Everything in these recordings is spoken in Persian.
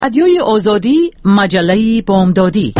رادیوی آزادی، مجله بامدادی.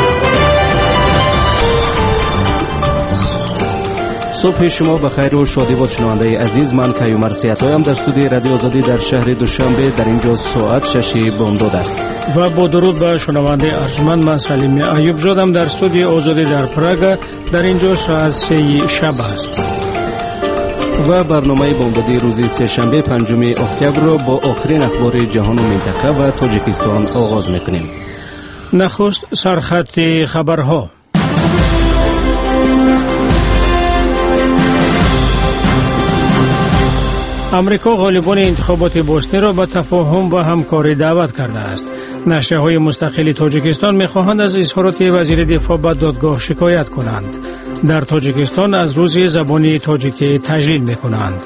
صبح شما بخیر و شادی باد شنونده عزیز. من کیومر سیاتایم در استودیو رادیو آزادی در شهر دوشنبه. در اینجا ساعت 6 بامداد است و با درود به شنونده ارجمند، من سلیم ایوب زادم در استودیو آزادی در پراگ. در اینجا ساعت 3 شب است و برنامه بامدادی روز سه‌شنبه 5 اکتبر را با آخرین اخبار جهان و منطقه و تاجیکستان آغاز می‌کنیم. نخست سرخط خبرها. امریکا غالبان انتخابات بوسنی را به تفاهم و همکاری دعوت کرده است. نشریه‌های مستقل تاجیکستان می‌خواهند از اظهارات وزیر دفاع به دادگاه شکایت کنند. در تاجیکستان از روز زبان تاجیکی تجلیل می‌کنند.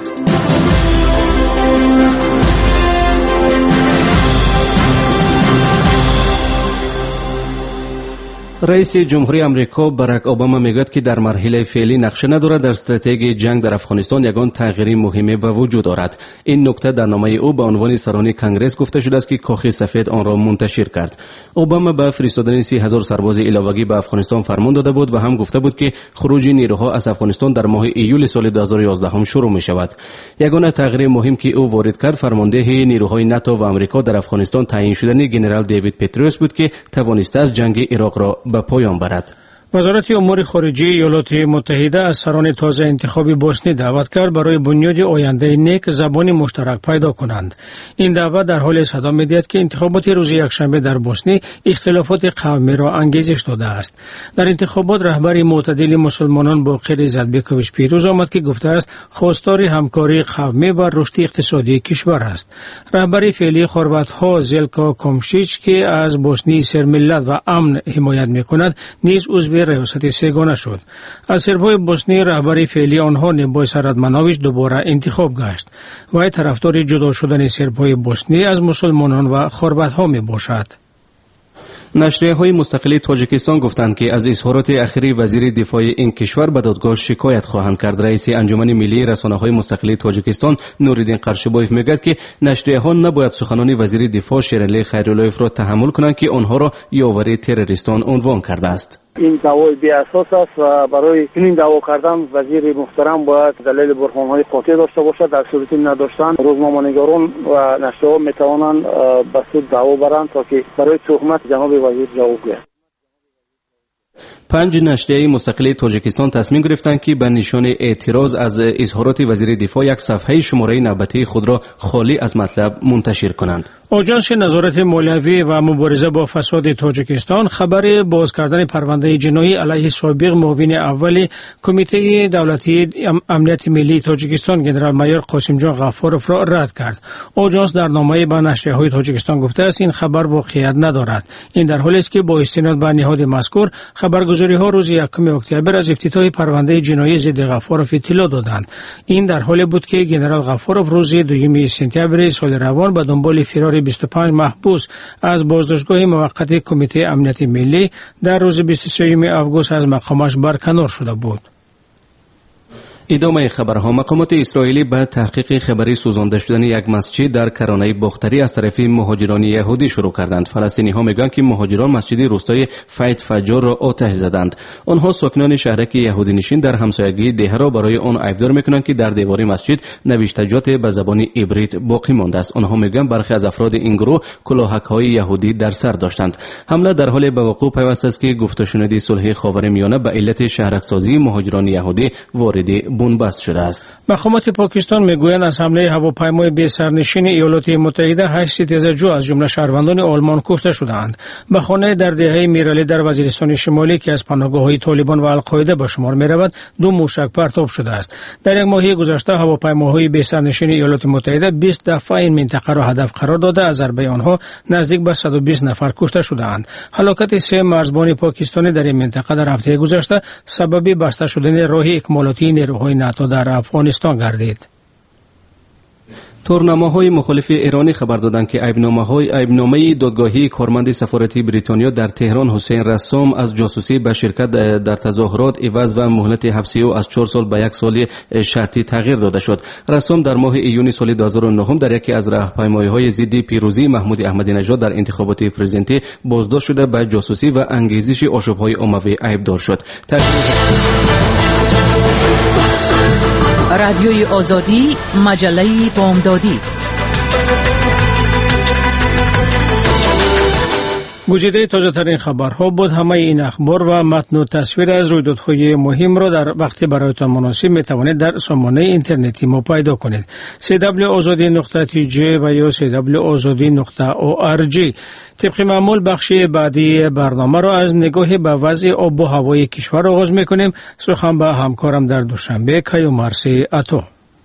رئیس جمهوری امریکا باراک اوباما میگوید که در مرحله فعلی نقشه ندارد در استراتژی جنگ در افغانستان یگان تغییری مهمی به وجود دارد. این نکته در نامه او به عنوان سران کنگره گفته شده است که کاخ سفید آن را منتشر کرد. اوباما به فرستادن 30,000 سرباز علاوه‌ای به افغانستان فرمان داده بود و هم گفته بود که خروج نیروها از افغانستان در ماه ایول سال 2011 شروع می شود. یگانه تغییر مهم که او وارد کرد فرمانده نیروهای ناتو و آمریکا در افغانستان تعیین شدن ژنرال دیوید پتروس بود که توانسته است جنگ عراق را به پایان برد. وزارت امور خارجه ایالات متحده از سران تازه انتخابی بوسنی دعوت کرد برای بنیاد آینده نیک زبان مشترک پیدا کنند. این دعوت در حال صدا می‌دهد که انتخابات روز یکشنبه در بوسنی اختلافات قومی را انگیزش داده است. در انتخابات رهبر معتدل مسلمانان باقر ایزدبکوویچ پیروز آمد که گفته است خواستار همکاری قومی و رشد اقتصادی کشور است. رهبر فعلی خوروات‌ها زلکا کومشیچ که از بوسنی سرملت و امن حمایت می‌کند نیز عضو ریاست سگانه شد. از سربای بوسنی رهبر فعلی آنها نبای سردمناویچ دوباره انتخاب گشت. وی طرفدار جدا شدن سربای بوسنی از مسلمانان و خوربت‌ها می باشد. نشریه‌های مستقل تاجیکستان گفتند که از اظهارات اخیر وزیر دفاع این کشور به دادگاه شکایت خواهند کرد. رئیس انجمن ملی رسانه‌های مستقل تاجیکستان نوریدین قرشبایف میگوید که نشریه‌ها نباید سخنان وزیر دفاع شیرعلی خیراللهیف را تحمل کنند که آنها را یاور تروریستان عنوان کرده است. این دعوای بی اساس است و برای این دعوا کردن وزیر محترم باید دلیل برهان‌های قاطع داشته باشد. در صورتی نداشتن روزنامه‌نگاران و نشریه‌ها میتوانند به سود دعوا برند تا که برای تهمت جناب وزیر جواب دهند. 5 نشریه مستقل تاجیکستان تصمیم گرفتند که به نشان اعتراض از اظهارات وزیر دفاع یک صفحه شماره نوبتی خود را خالی از مطلب منتشر کنند. آژانس نظارت مالیوی و مبارزه با فساد تاجیکستان خبر باز کردن پرونده جنایی علیه سابق معاون اول کمیته دولتی امنیت ملی تاجیکستان ژنرال مایور قاسم جان غفاروف را رد کرد. آژانس در نامه به نشریه‌های تاجیکستان گفته است این خبر واقعیت ندارد. این در حالی است که با استناد به نهاد مذکور خبرگزاری‌ها روز 1 اکتبر از افتتاح پرونده جنایی ضد غفاروف اطلاع دادند. این در حالی بود که ژنرال غفاروف روز 2 سپتامبر سال روان به دنبال فرار 25 محبوس از بازداشتگاه موقت کمیته امنیت ملی در روز 23 آگوست از مقامش برکنار شده بود. ادامه خبرها. مقامات اسرائیلی به تحقیق خبری سوزانده شدن یک مسجد در کرانه بختری از طرف مهاجران یهودی شروع کردند. فلسطینی‌ها میگویند که مهاجران مسجد روستای فیت فجار را آتش زدند. آنها ساکنان شهرک یهودی نشین در همسایگی ده را برای آن عیبدار میکنند که در دیوار مسجد نوشتجات به زبان عبریت باقی مانده است. آنها میگویند برخی از افراد این گروه کلاهک‌های یهودی در سر داشتند. حمله در حال به وقوع پیوسته است که گفته شنودی صلح خاورمیانه به علت شهرک‌سازی مهاجران یهودی وارد بنبست شده است. مقامات پاکستان میگویند از حمله هواپیمای بی سرنشین ایالات متحده 8 تیزرجو از جمله شهروندان آلمان کشته شدند. به خانه در دهه میرالی در وزیرستان شمالی که از پناهگاه‌های طالبان و القاعده به شمار می‌رود 2 موشک پرتاب شده است. در یک ماه گذشته هواپیماهای بی سرنشین ایالات متحده 20 دفعه این منطقه را هدف قرار داده از ضربه آنها نزدیک به 120 نفر کشته شدند. هلاکت 3 مرزبان پاکستانی در این منطقه در هفته گذشته سبب بسته شدن راه اکمالاتی نیروهای ناتو در افغانستان گردید. تورنمه‌های مخالف ایرانی خبر دادند که ایبنامه دادگاهی کارمند سفارتی بریتانیا در تهران حسین رسام از جاسوسی به شرکت در تظاهرات عوض و مهلت حبسی او از 4 سال به 1 سال شرطی تغییر داده شد. رسام در ماه ایون سال 2009 در یکی از راهپیمایی‌های ضد پیروزی محمود احمدی نژاد در انتخابات پرزیدنتی بازداشت شده به جاسوسی و انگیزش آشوب‌های عمومی ایبدار شد. رادیوی آزادی، مجله بامدادی. گزیده تازه ترین خبرها بود. همه این اخبار و متن و تصویر از رویدادهای مهم را در وقتی برایتان مناسب می توانید در سامانه اینترنتی ما پیدا کنید. www.azadi.tj و یا www.azadi.org. طبق معمول بخش بعدی برنامه را از نگاه به وضع آب و هوای کشور آغاز می کنیم. سخن به همکارم در دوشنبه کیومرث عطا.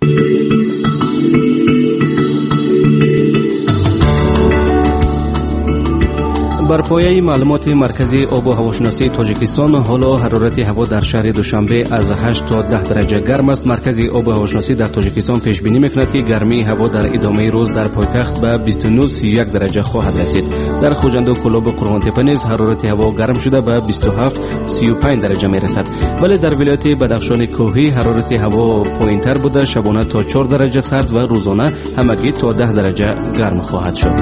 بر پایه معلومات مرکزی آب و هواشناسی تاجیکستان، حالا حرارت هوا در شهر دوشنبه از 8 تا 10 درجه گرم است. مرکزی آب و هواشناسی در تاجیکستان پیش بینی می‌کند که گرمی هوا در ادامه روز در پایتخت به 29-31 درجه خواهد رسید. در خوجند و کلاب قرغان‌تپه نیز حرارت هوا گرم شده به 27-35 درجه می‌رسد. ولی در ولایت بدخشان کوهی حرارت هوا پایین‌تر بوده، شبانه تا 4 درجه سرد و روزانه همگی تا 10 درجه گرم خواهد شد.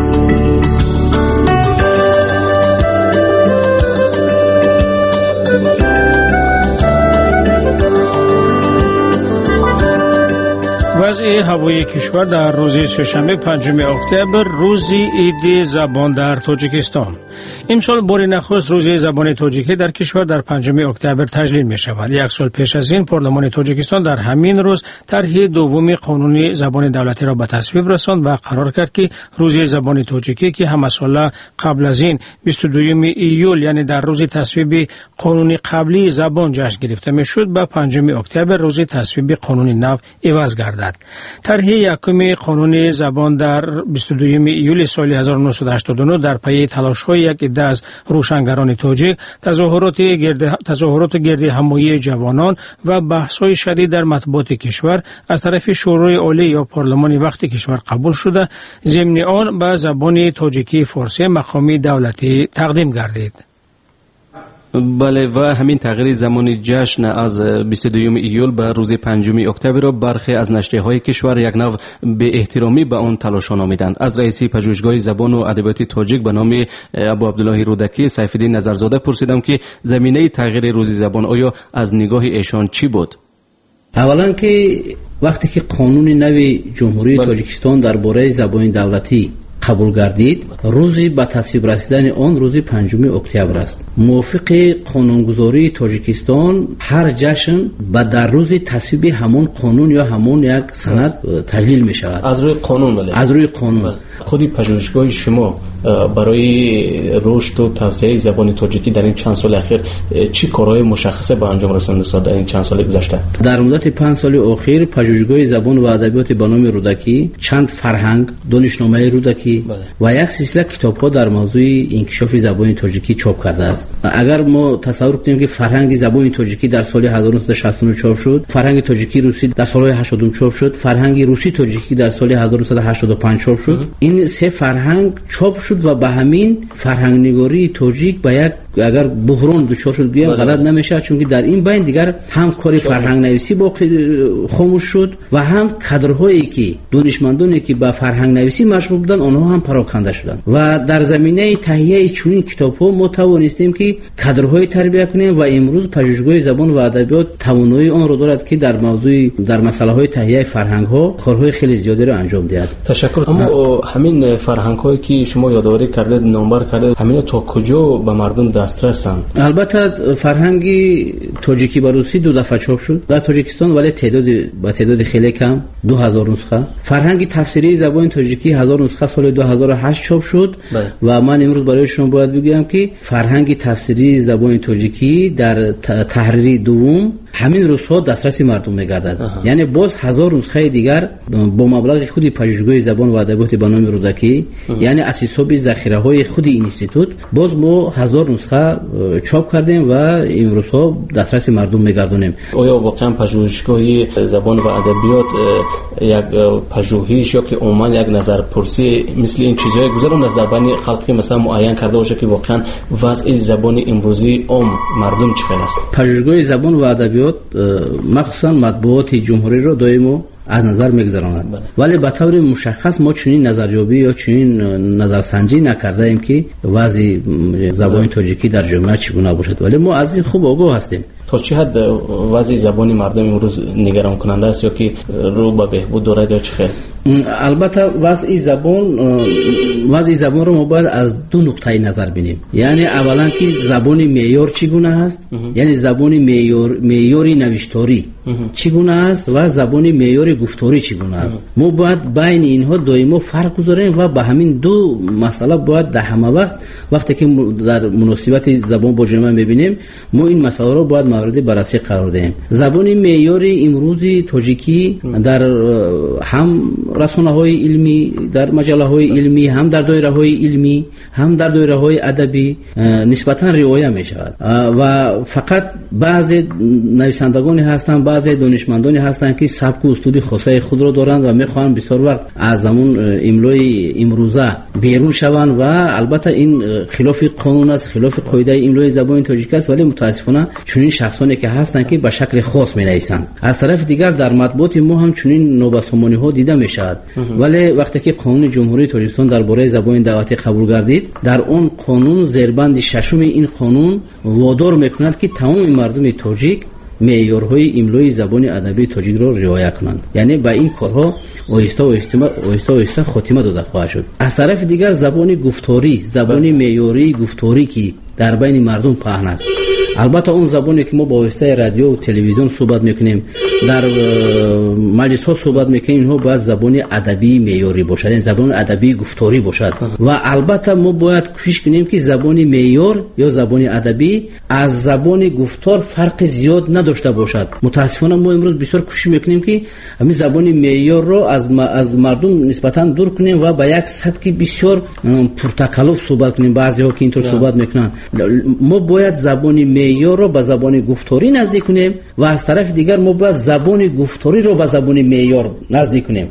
وضع هوای کشور در روز سه‌شنبه 5 اکتبر، روز عید زبان در تاجیکستان. امسال بار نخست روز زبان تاجیکی در کشور در 5 اکتبر تجلیل می شود. 1 سال پیش از این پارلمان تاجیکستان در همین روز طرح دوم قانون زبان دولتی را به تصویب رساند و قرار کرد که روز زبان تاجیکی که همه ساله قبل از این 22 ایول یعنی در روز تصویب قانون قبلی زبان جشن گرفته می شد، به 5 اکتبر روز تصویب قانون نو عوض گردد. طرح یکم قانون زبان در 22 ایول سال 1989 در پی تلاش‌های یک عده از روشنگران تاجیک، تظاهرات گرد همایی جوانان و بحث‌های شدید در مطبوعات کشور از طرف شورای عالی یا پارلمان وقت کشور قبول شده، ضمن آن به زبان تاجیکی فارسی مقامی دولتی تقدیم گردید. بله، و همین تغییر زمان جشن از 22 ایول به روز 5 اکتبر را برخی از نشریه‌های کشور یک نوع به احترامی به آن تلاش نامیدند. از رئیس پژوهشگاه زبان و ادبیات تاجیک به نام ابو عبدالله رودکی سیف‌الدین نظرزاده پرسیدم که زمینه تغییر روز زبان آیا از نگاه ایشان چی بود؟ اولا که وقتی که قانون نو جمهوری تاجیکستان درباره زبان دولتی قبول گردید، روزی به تصویب رسیدن آن روز 5 اکتبر است. موافق قانونگذاری تاجیکستان هر جشن به در روز تصویب همون قانون یا همون یک سند تجلیل می شود. از روی قانون. بله. از روی قانون. خودی پژوهشگاه شما برای رشد و توسعه زبان تاجیکی در این چند سال اخیر چی کارهای مشخصه به انجام رسانده در این چند سال گذشته؟ در مدت 5 سال اخیر پژوهشگاه زبان و ادبیات به نام رودکی چند فرهنگ، دانشنامه رودکی و یک سلسله کتاب‌ها در موضوع انکشاف زبان تاجیکی چاپ کرده است. اگر ما تصور کنیم که فرهنگ زبان تاجیکی در سال 1969 چاپ شد، فرهنگ تاجیکی روسی در سال 80 چاپ شد، فرهنگ روسی تاجیکی در سال 1985 چاپ شد، این سه فرهنگ چاپ شد و به همین فرهنگ نگاری تاجیک به یک اگر بحران دچار شد بیان غلط نمیشه، چون که در این بین دیگر هم کاری فرهنگ نویسی باقی خاموش شد و هم کادرهایی که دانشمندانی که به فرهنگ نویسی مشغول بودند آنها هم پراکنده شدند و در زمینه تهیه چنین کتاب‌ها ما توانستیم که کادرهای تربیت کنیم و امروز پژوهشگاه زبان و ادبیات توانایی آن را دارد که در موضوع در مسائل تهیه فرهنگ‌ها کارهای خیلی زیادی را انجام دهد. تشکر. اما همین فرهنگ‌هایی که شما یادآوری کردید، نامبر کردید، همین تا کجا به مردم دسترسند؟ البته فرهنگ تاجیکی و روسی 2 دفعه چاپ شد در تاجیکستان، ولی تعداد خیلی کم، 2000 نسخه. فرهنگ تفسیری زبان تاجیکی 1000 نسخه سال 2008 چاپ شد و من امروز برای شما باید بگم که فرهنگ تفسیری زبان تاجیکی در تحریری دوم همین روزها دسترس مردم میگردد. یعنی باز 1000 نسخه دیگر با مبلغ خود پژوهشگاه زبان و ادبیات به نام رودکی، یعنی از حساب ذخیره های خود این اینستیتوت باز ما 1000 نسخه چاپ کردیم و امروزها دسترس مردم میگردونیم. آیا واقعا پژوهشگاه زبان و ادبیات یک پژوهش یا که عموما یک نظرپرسی مثل این چیزهای گذرون از در بین خلقی مثلا معین کرده باشه که واقعا وضع زبان امروزی عام مردم چقدر است؟ پژوهشگاه زبان و ادبیات مخصوصا مطبوعات جمهوری را دائم از نظر میگذراند، ولی به طور مشخص ما چنین نظریابی یا چنین نظرسنجی نکرده ایم که وضع زبان تاجیکی در جامعه چگونه باشد، ولی ما از این خوب آگاه هستیم. تا چه حد وضع زبان مردم امروز نگران کننده است یا که رو به بهبود دارد یا چه؟ البته وضع زبان رو ما باید از دو نقطه نظر بینیم. یعنی اولا که زبان معیار چگونه است، یعنی زبان معیاری نوشتاری چگونه است و زبان معیاری گفتاری چگونه است. ما باید بین اینها دائما فرق گذاریم و به همین دو مسئله باید در همه وقتی که در مناسبت زبان با جامعه میبینیم ما این مسئله رو باید مورد بررسی قرار دهیم. زبان معیاری امروزی تاجیکی در هم رسانه‌های علمی، در مجله‌های علمی، هم در دایره‌های علمی، هم در دایره‌های ادبی نسبتاً رعایت می‌شود و فقط بعضی نویسندگانی هستند، بعضی دانشمندانی هستند که سبک و اسلوب خاصه خود را دارند و می‌خواهند بسیار وقت از زمان املای امروزه بیرون شوند و البته این خلاف قانون است، خلاف قاعده املای زبان تاجیک است، ولی متأسفانه چنین شخصانی که هستند که به شکل خاص می‌نویسند. از طرف دیگر در مطبوعات ما هم چنین نوبسامانی‌ها دیده می‌شود. ولی وقتی که قانون جمهوری تاجیکستان درباره زبان دعوتی قبول گردید، در اون قانون زیربند ششم این قانون وادار میکند که تمام مردم تاجیک معیارهای املای زبان ادبی تاجیک را رعایت کنند. یعنی با این کارها آهسته خاتمه داده خواهد شد. از طرف دیگر زبان گفتاری، زبان معیاری گفتاری که در بین مردم پهن است، البته اون زبانی که ما با واسطه رادیو و تلویزیون صحبت میکنیم، در مجلس ها صحبت میکنیم، اینها باید زبان ادبی معیاری باشد، این زبان ادبی گفتاری باشد و البته ما باید کوشش کنیم که زبان معیار یا زبان ادبی از زبان گفتار فرق زیاد نداشته باشد. متاسفانه ما امروز بسیار کوشش میکنیم که همین زبان معیار رو از مردم نسبتا دور کنیم و با یک سبک بسیار پرتکلف صحبت کنیم. بعضی ها که اینطور صحبت میکنن، ما باید زبان معیار رو به زبان گفتاری نزدیک کنیم و از طرف دیگر ما باید زبان گفتاری رو به زبان معیار نزدیک کنیم.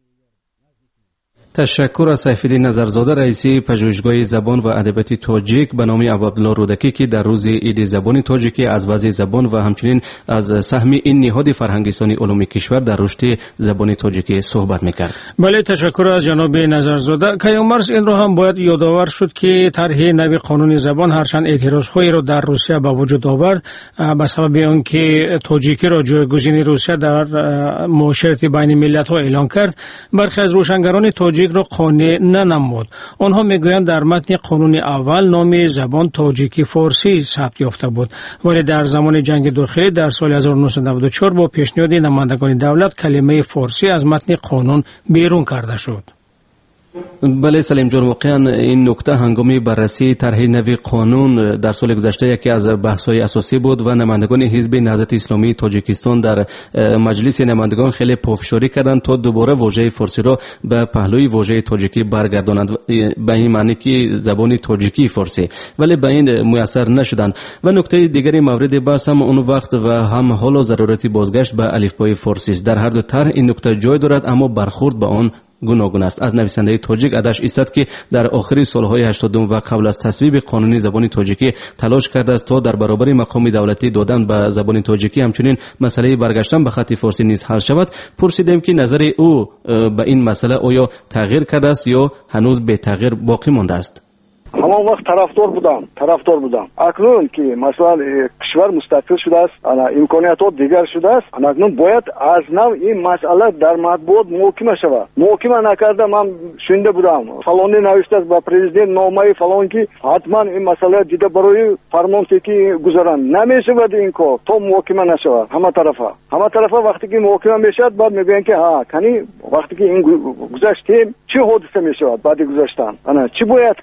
تشکر از سیفالدین نظرزاده، رئیس پژوهشگاه زبان و ادبیات تاجیک به نام عبدالله رودکی که در روز عید زبان تاجیکی از وضع زبان و همچنین از سهم این نهاد فرهنگستانی علوم کشور در رشد زبان تاجیکی صحبت میکرد. بله، تشکر از جناب نظرزاده. کیامرز این رو هم باید یادآور شد که طرح نوی قانون زبان هرچند اعتراض‌هایی را در روسیه به وجود آورد به سبب اینکه تاجیکی را جایگزین روسیه در معاشرت بین ملت‌ها اعلان کرد، برخی از روشنگران تاجیک را قانع ننمود. آنها میگویند در متن قانون اول نام زبان تاجیکی فارسی ثبت یافته بود، ولی در زمان جنگ داخلی در سال 1994 با پیشنهاد نمایندگان دولت کلمه فارسی از متن قانون بیرون کرده شد. بله سلیم جان، واقعا این نکته هنگامی بررسی طرح نوی قانون در سال گذشته یکی از بحث‌های اساسی بود و نمایندگان حزب نهضت اسلامی تاجیکستان در مجلس نمایندگان خیلی پافشاری کردند تا دوباره واژه فارسی را به پهلوی واژه تاجیکی برگردانند، به این معنی که زبان تاجیکی فارسی، ولی به این میسر نشدند. و نکته دیگری مورد بحث هم اون وقت و هم حالا ضرورت بازگشت به الفبای فارسی است. در هر دو طرح این نکته جای دارد، اما برخورد به آن گوناگون است. از نویسنده تاجیک ادش ایستاد که در آخر سالهای 80 و قبل از تصویب قانونی زبان تاجیکی تلاش کرده است تا در برابر مقام دولتی دادن به زبان تاجیکی همچنین مسئله برگشتن به خط فارسی نیز حل شود. پرسیدیم که نظر او به این مسئله آیا تغییر کرده است یا هنوز به تغییر باقی مانده است؟ همان وقت طرفدار بودم. اکنون که مثلا کشور مستقل شده است، امکانیات ها دیگر شده است، اکنون باید از نو این مسئله در مطبوعات محاکمه شود. محاکمه نکرده من شنیده بودم فلانی نوشته است با پرزیدنت نامه فلان که حتما این مسئله دیده برای فرمانتکی گذارن. نمیشود این کار تا محاکمه نشود. همه طرفا وقتی که محاکمه میشد بعد میگن که ها کنی وقتی که این گذشتیم چه حادثه میشود بعد گذشتن چی باید کرد،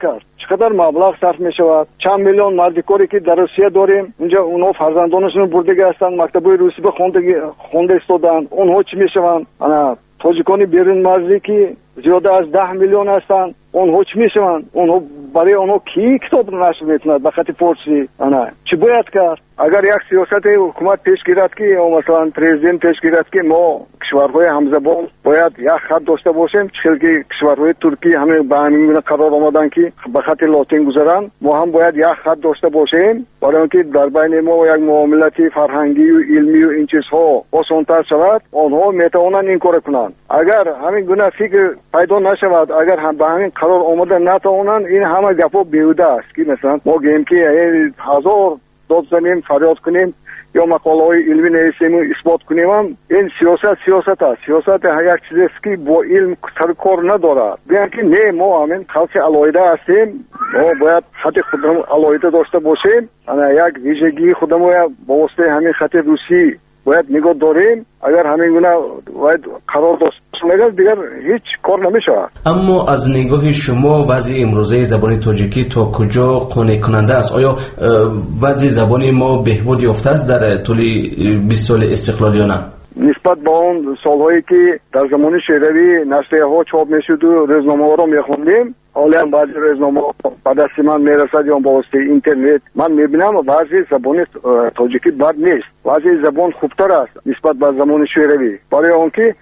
چقدر مبلغ صرف میشود. چند میلیون مردکاری که در روسیه داریم، اونجا اونها فرزندانشون بردگی هستند، مکتبای روسی به خونده استادند، اونها چی میشوند؟ انا توجیکانی بیرون مرزی که زیاده از 10 میلیون هستند، اونها چی میشوند؟ اونها برای اونها کی کتاب نشر میتوند به خط فارسی؟ انا چی باید کرد؟ اگر یک سیاست حکومت پیش گیرد که مثلا پرزیدنت پیش گیرد که ما کشورهای همزبان باید یک خط داشته باشیم، چون که کشورهای ترکی همه به همین گونه قرار آمدن که به خط لاتین گذارن، ما هم باید یک خط داشته باشیم برای اینکه در بین ما یک معاملات فرهنگی و علمی و این چیزها آسان‌تر شود. آنها میتوانند این کار کنند. اگر همین گونه فکر پیدا نشود، اگر هم به همین قرار آمده نتوانند، این همه گپا بیهوده است که مثلا ما گیم که هزار داد زنیم، فریاد کنیم یا مقاله های علمی نویسیم و اثبات کنیم، هم این سیاست است. سیاست یک چیزی است که با علم سر کار ندارد. بیان که نه، ما همین خلق علایده هستیم، ما باید خط خودمون علایده داشته باشیم. یک ویژگی خودمون با واسطه همین خط روسی باید نگاه داریم. اگر همین گونه باید قرار داشته دیگر هیچ کار نمیشه. اما از نگاه شما وضع امروزه زبان تاجیکی تا کجا قانع کننده است؟ آیا وضع زبان ما بهبود یافته است در طول 20 سال استقلال یا نه؟ نسبت با اون سالهایی که در زمان شوروی نشریه ها چاپ میشد و روزنامه ها رو میخوندیم، حالا بعضی روزنامه به دست من میرسد یا با واسطه اینترنت من میبینم وضع زبان تاجیکی بد نیست. وضع زبان خوبتر است نسبت به زمان شوروی. برای آنکه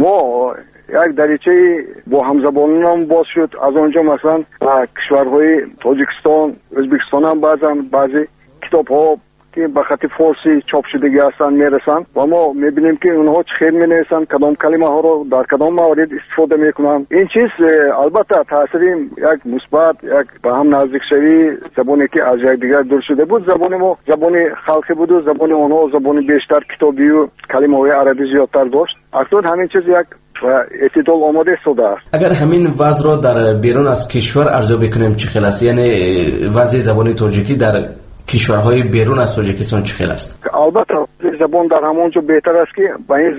ما یک دریچه با همزبانان باز شد. از آنجا مثلا کشورهای تاجیکستان، ازبکستان هم بعضی کتاب ها که به خط فارسی چاپ شدگی هستند میرسند و ما میبینیم که اونها چه خیر مینویسند، کدام کلمه ها رو در کدام موارد استفاده میکنند. این چیز البته تاثیر یک مثبت، یک به هم نزدیک شوی زبانی که از یک دیگر دور شده بود. زبان ما زبان خلقی بود و زبان اونها زبان بیشتر کتابی و کلمه های عربی زیادتر داشت. اکنون همین چیز یک اعتدال آماده شده است. اگر همین وضع را در بیرون از کشور ارزیابی کنیم چه خیلی است؟ یعنی وضع زبان تاجیکی در کشورهای بیرون از تاجیکستان چه خیلی است؟ البته زبان در همونجا بهتر است که با این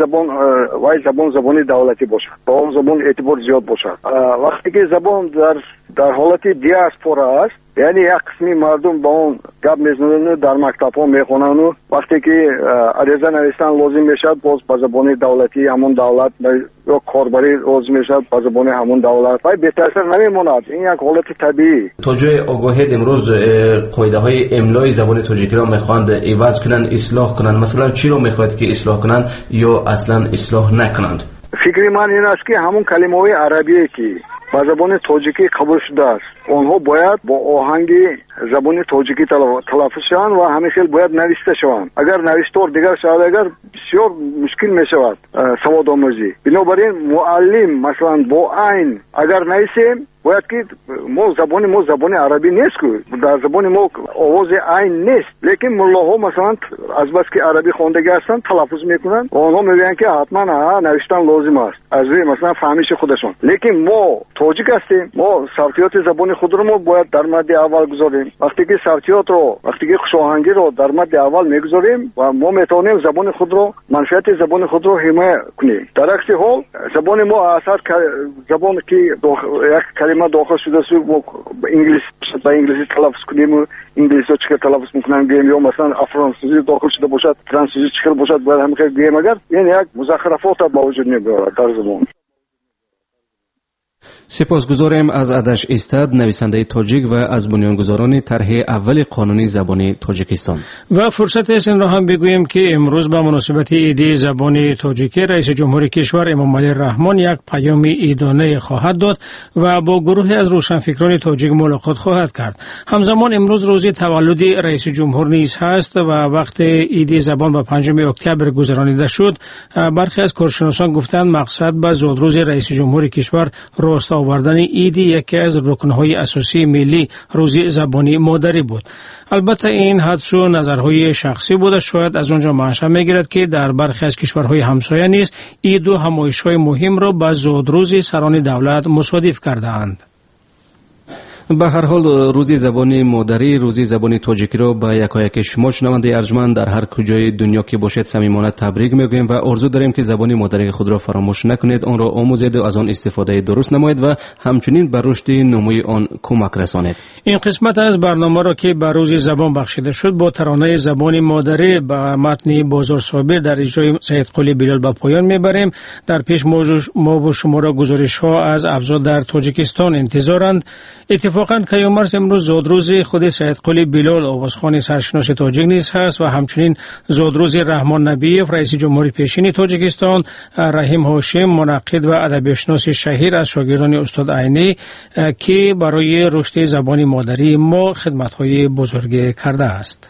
زبان دولتی باشد، با اون زبان اعتبار زیاد باشد. وقتی که زبان در حالت دیاسپورا است، یعنی یک قسمی مردم با اون گپ میزنند، در مکتب ها میخونند و وقتی که عریضه نوشتن لازم میشد باز با زبان دولتی همون دولت یا کاربری لازم میشد با زبان همون دولت و بهتر نمیماند. این یک حالت طبیعی. تا جای آگاهید امروز قاعده های املای زبان تاجیکی را میخواند عوض کنند، اصلاح کنند. مثلا چی رو میخواید که اصلاح کنند یا اصلا اصلاح نکنند؟ فکر من این است که همون کلمه های عربی که با زبان تاجیکی قبول شده است، آنها باید با آهنگ زبان تاجیکی تلفظ شوند و همیشه باید نوشته شوند. اگر نوشتار دیگر شود اگر بسیار مشکل می شود سواد آموزی. بنابراین معلم مثلا با عین اگر نویسیم باید که ما زبان عربی نیست که در زبان ما آواز عین نیست، لیکن ملاها مثلا از بس که عربی خواندگی هستند تلفظ میکنند و آنها میگن که حتما نوشتن لازم است از مثلا فهمیش خودشون. لیکن ما تاجیک هستیم، ما صوتیات زبان خود رو ما باید در مد اول گذاریم. وقتی که خوش آهنگی رو در مد اول میگذاریم و ما میتونیم زبان خود رو، منفعت زبان خود رو حمایت کنیم. در عکس حال زبان ما اثر زبان که یک کلمه داخل شده است با انگلیسی تلفظ کنیم و انگلیسی رو چقدر تلفظ میکنن گیم، یا مثلا فرانسوی داخل شده باشد فرانسوی چقدر باشد باید همه گیم، اگر این یک مزخرفات با وجود میاد در زبان. سپاسگزاریم از آدش استاد، نویسنده تاجیک و از بنیانگذاران طرح اول قانونی زبان تاجیکستان. و فرصت است این را هم بگوییم که امروز به مناسبت عید زبان تاجیکی رئیس جمهور کشور امام علی رحمان یک پیام عیدانه خواهد داد و با گروهی از روشنفکران تاجیک ملاقات خواهد کرد. همزمان امروز روز تولد رئیس جمهور نیز هست و وقت عید زبان به 5 اکتبر گذرانیده شد. برخی از کارشناسان گفتند مقصد به زادروز رئیس جمهور کشور راست آوردن عید یکی از رکنهای اساسی ملی روزی زبانی مادری بود. البته این حدس و نظرهای شخصی بود. شاید از آنجا منشأ میگیرد که در برخی از کشورهای همسایه نیز عید و همایش‌های مهم را با زادروز سران دولت مصادف کرده‌اند. به هر حال روزی زبان مادری، روزی زبان تاجیکی را به یکایک شما شنونده ارجمند در هر کجای دنیا که باشید صمیمانه تبریک میگوییم و آرزو داریم که زبان مادری خود را فراموش نکنید، آن را آموزید و از آن استفاده درست نمایید و همچنین بر رشد نموی آن کمک رسانید. این قسمت از برنامه را که به روز زبان بخشیده شد با ترانه زبان مادری با متن بازار صابر در اجرای سید قلی بلال به پایان میبریم. در پیش ما و شما را گزارش ها از افزا در تاجیکستان انتظارند. اتفاقاً کیامرز امروز زادروز خود سید قلی بلال آوازخوان سرشناس تاجیک نیز هست و همچنین زادروز رحمان نبیف رئیس جمهوری پیشین تاجیکستان، رحیم هاشم منعقد و ادبیاتشناس شهیر از شاگردان استاد عینی که برای رشد زبان مادری ما خدمت‌های بزرگی کرده است.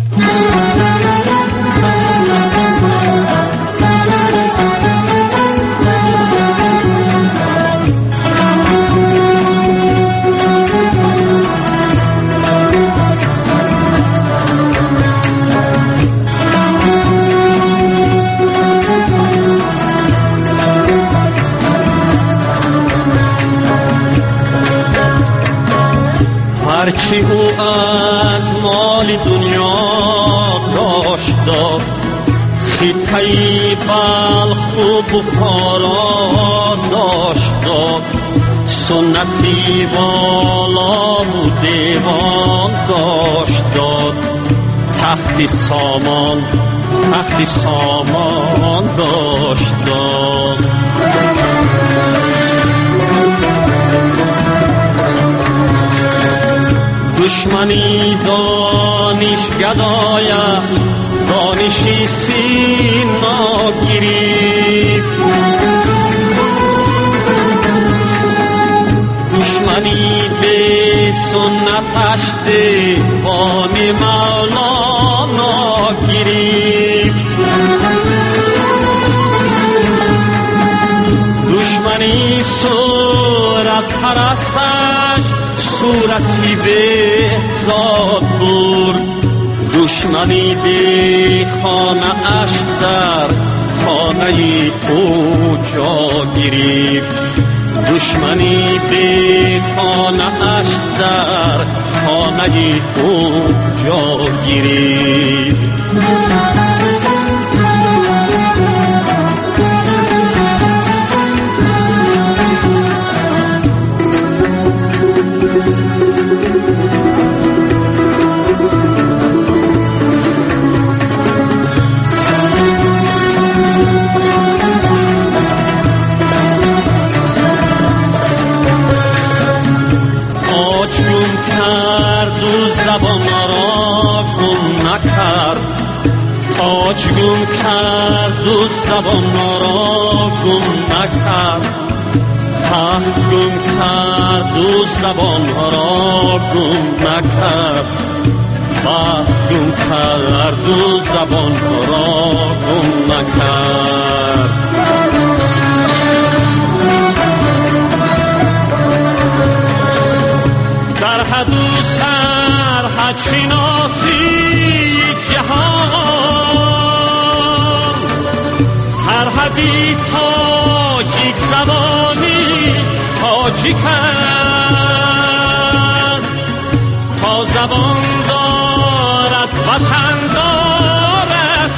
هرچی او از مال دنیا داشت داد، خطه‌ای بلخ و بخارا داشت داد، سنتی بالا و دیوان داشت داد، تخت سامان داشت داد. دشمنی دانش گدایش دانشی سینا گریفت، دشمنی به سنتش دیوان مولانا گریفت، دشمنی صورت پرستش صورتی به ذات برد، دشمنی به خانه اش در خانه او جا گرفت، دشمنی به خانه اش در خانه او جا گرفت. آج گم کرد و زبان را گم نکرد، تخت گم کرد و زبان را گم نکرد، تخت گم کرد و زبان را گم نکرد. در حد و سرحد شناسی جهان، سرحدی تاجیک زبانی تاجیک است، تا زبان دارد وطن دار است،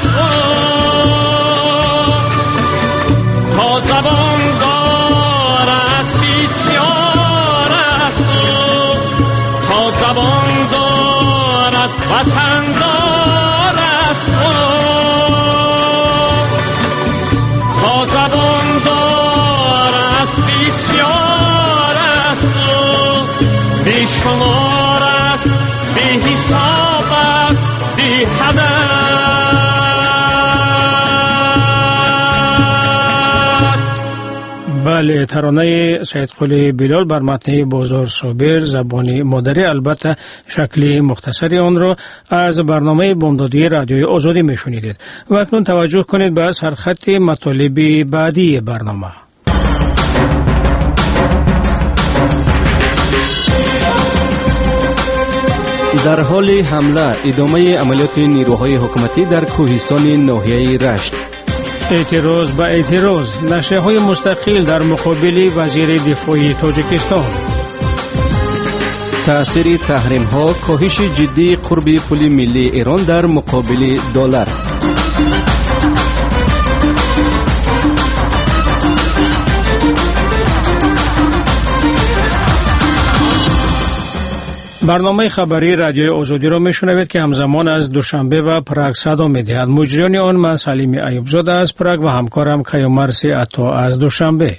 تا زبان دار است بسیار است، تا زبان دارد وطن دار است، تا زبان دار است بسیار است، بی شمار است، بی حساب است، بی حد است. بله، ترانه سید قلی بلال بر متن بازار صابر زبان مادری، البته شکلی مختصری آن را از برنامه بامدادی رادیوی آزادی میشنیدید. و اکنون توجه کنید به سرخط مطالب بعدی برنامه. در حال حمله ادامه عملیات نیروهای حکومتی در کوهستان ناحیه رشت. اعتراض به اعتراض، نشریه‌های مستقل در مقابل وزیر دفاع تاجیکستان. تأثیر تحریم‌ها، کاهش جدی قرب پول ملی ایران در مقابل دلار. برنامه خبری رادیوی آزادی را میشنوید که همزمان از دوشنبه و پراگ صدا میدهد. مجریان آن من سلیم ایوبزاده از پراگ و همکارم کیومرث عطا از دوشنبه.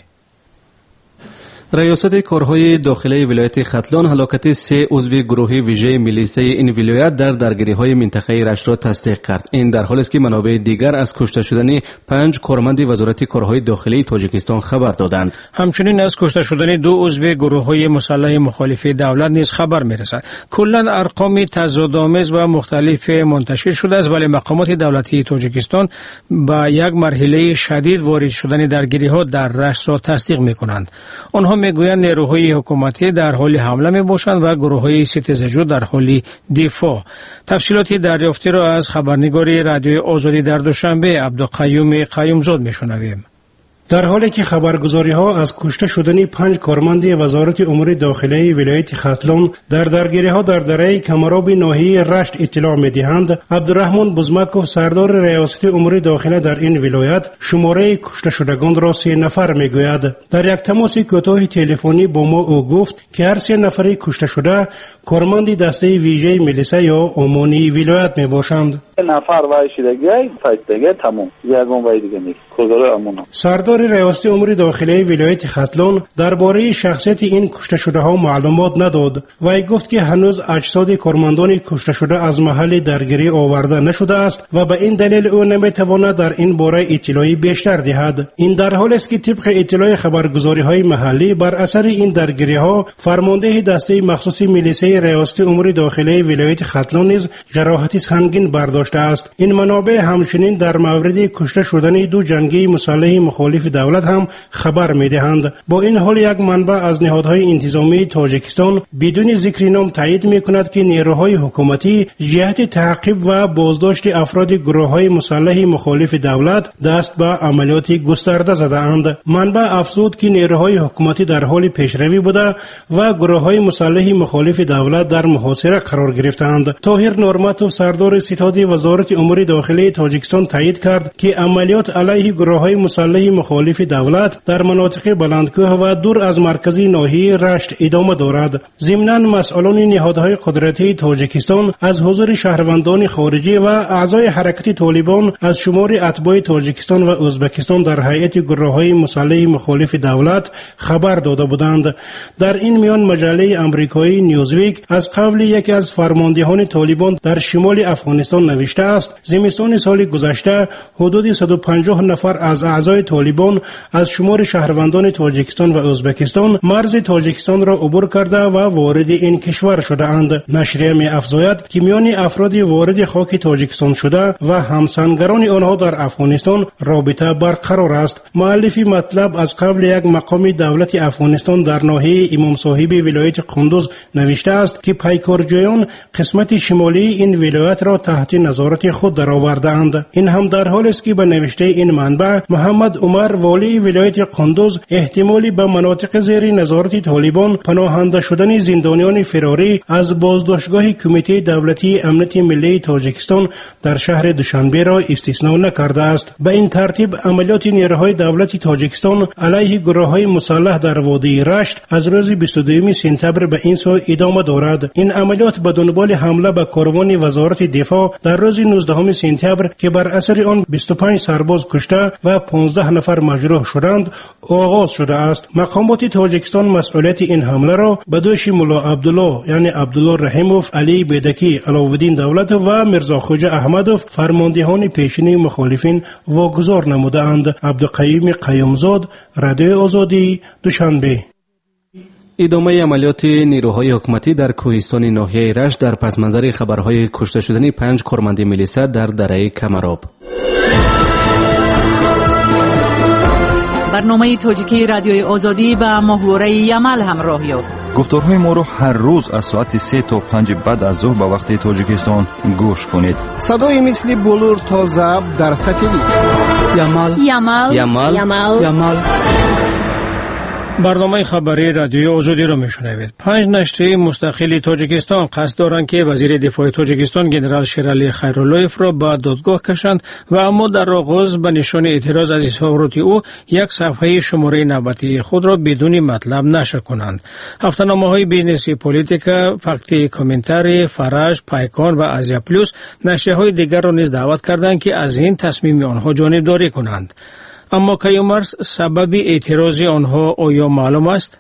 ریاست کارهای داخلی ولایت ختلان هلاکت 3 عضو گروه ویژه میلیشه این ولایت در درگیری‌های منطقه رشت را تصدیق کرد. این در حالی است که منابع دیگر از کشته شدن 5 کارمند وزارت کارهای داخلی تاجیکستان خبر دادند. همچنین از کشته شدن 2 عضو گروه‌های مسلح مخالف دولت نیز خبر می‌رسد. کلاً ارقام تضادآمیز و مختلف منتشر شده است، ولی مقامات دولتی تاجیکستان با یک مرحله شدید وارد شدن درگیری‌ها در رشت را تصدیق می‌کنند. آنها میگویند نیروهای حکومتی در حال حمله میباشند و گروه‌های ستیزجو در حال دفاع. تفصیلات دریافتی را از خبرنگار رادیوی آزادی در دوشنبه عبدالقیوم قیومزاد میشنویم. در حالی که خبرگزاری‌ها از کشته شدن 5 کارمند وزارت امور داخلی ولایت ختلان در درگیری‌ها در دره کمراب ناحیه رشت اطلاع می‌دهند، عبدالرحمن بزمکوف سردار ریاست امور داخلی در این ولایت شماره کشته شدگان را 3 نفر می‌گوید. در یک تماس کوتاه تلفنی با ما او گفت که هر 3 نفر کشته شده کارمند دسته ویژه میلیشه یا امانی ولایت میباشند. نفر وای شدگی فایتگی تمام یگان وای دیگه نیست کداره امونا. سردار ریاست امور داخلی ولایت ختلان درباره شخصیت این کشته شده ها معلومات نداد. وی گفت که هنوز اجساد کارمندان کشته شده از محل درگیری آورده نشده است و به این دلیل او نمیتواند در این باره اطلاعی بیشتر دهد. این در حالی است که طبق اطلاع خبرگزاری های محلی بر اثر این درگیری ها فرمانده دسته مخصوص میلیشه ریاست امور داخلی ولایت ختلان نیز جراحتی سنگین برداشته است. این منابع همچنین در مورد کشته شدن 2 جنگی مسلح مخالف دولت هم خبر میدهند. با این حال یک منبع از نهادهای انتظامی تاجیکستان بدون ذکر نام تایید میکند که نیروهای حکومتی جهت تعقیب و بازداشت افراد گروههای مسلح مخالف دولت دست به عملیات گسترده زده‌اند. منبع افزود که نیروهای حکومتی در حال پیشروی بوده و گروههای مسلح مخالف دولت در محاصره قرار گرفتند. طاهر نورمتوف سردار ستاد وزارت امور داخلی تاجیکستان تایید کرد که عملیات علیه گروههای مسلح مخالف دولت در مناطق بلندکوه و دور از مرکزی ناحیه رشت ادامه دارد. ضمناً مسئولان نهادهای قدرتی تاجیکستان از حضور شهروندان خارجی و اعضای حرکت طالبان از شمار اتباع تاجیکستان و ازبکستان در هیئت گروههای مسلح مخالف دولت خبر داده بودند. در این میان مجله آمریکایی نیوزویک از قول یکی از فرماندهان طالبان در شمال افغانستان نوشته است زمستان سال گذشته حدود 150 نفر از اعضای طالبان از شمار شهروندان تاجیکستان و ازبکستان مرز تاجیکستان را عبور کرده و وارد این کشور شده اند. نشریه می افزاید که میان افراد وارد خاک تاجیکستان شده و همسنگران آنها در افغانستان رابطه برقرار است. مؤلف مطلب از قبل یک مقام دولت افغانستان در ناحیه امام صاحب ولایت قندوز نوشته است که پیکارجویان قسمت شمالی این ولایت را تحت نظارت خود درآورده‌اند. این هم در حالی است که به نوشته این منبع محمد عمر والی ولایت قندوز احتمالی به مناطق زیر نظارت طالبان پناهنده شدن زندانیان فراری از بازداشتگاه کمیته دولتی امنیت ملی تاجیکستان در شهر دوشنبه را استثنا نکرده است. به این ترتیب عملیات نیروهای دولت تاجیکستان علیه گروههای مسلح در وادی رشت از روز 22 سپتامبر به این سو ادامه دارد. این عملیات به دنبال حمله به کاروان وزارت دفاع در روز 19 سپتامبر که بر اثر آن 25 سرباز کشته و 15 نفر مجروح شدند آغاز شده است. مقامات تاجیکستان مسئولیت این حمله را به دوش ملا عبدالله یعنی عبدالله رحیموف، علی بیدکی، علاءالدین دولت و مرزا خوجا احمدوف فرماندهان پیشین مخالفین واگذار نمودند. عبدالقیوم قیومزاد، رادیو آزادی، دوشنبه. ادامه عملیات نیروهای حکومتی در کوهستان ناحیه رشت در پس منظر خبرهای کشته شدن 5 کارمند میلیشه در دره کمراب. برنامه تاجیکی رادیوی آزادی با محور یمل همراه یافت. گفتارهای ما رو هر روز از ساعت 3 تا 5 بعد از ظهر به وقت تاجیکستان گوش کنید. صدای مثل بلور تا زب در ساتلیت. یمل. برنامه خبری رادیو آزادی را میشنوید. 5 نشریه مستقل تاجیکستان قصد دارند که وزیر دفاع تاجیکستان جنرال شیرعلی خیراللهیف را به دادگاه کشند و اما در آغاز به نشان اعتراض از اظهارات او یک صفحه شماره نوبتی خود را بدون مطلب نشر کنند. هفته‌نامه‌های بیزنسی پولیتیکا، فکت کامنتاری، فرج، پایکان و آزیا پلوس نشریه‌های دیگر را نیز دعوت کردند که از این تصمیم آنها جانبداری کنند. اما کیومرس سبب اعتراض آنها آیا معلوم است؟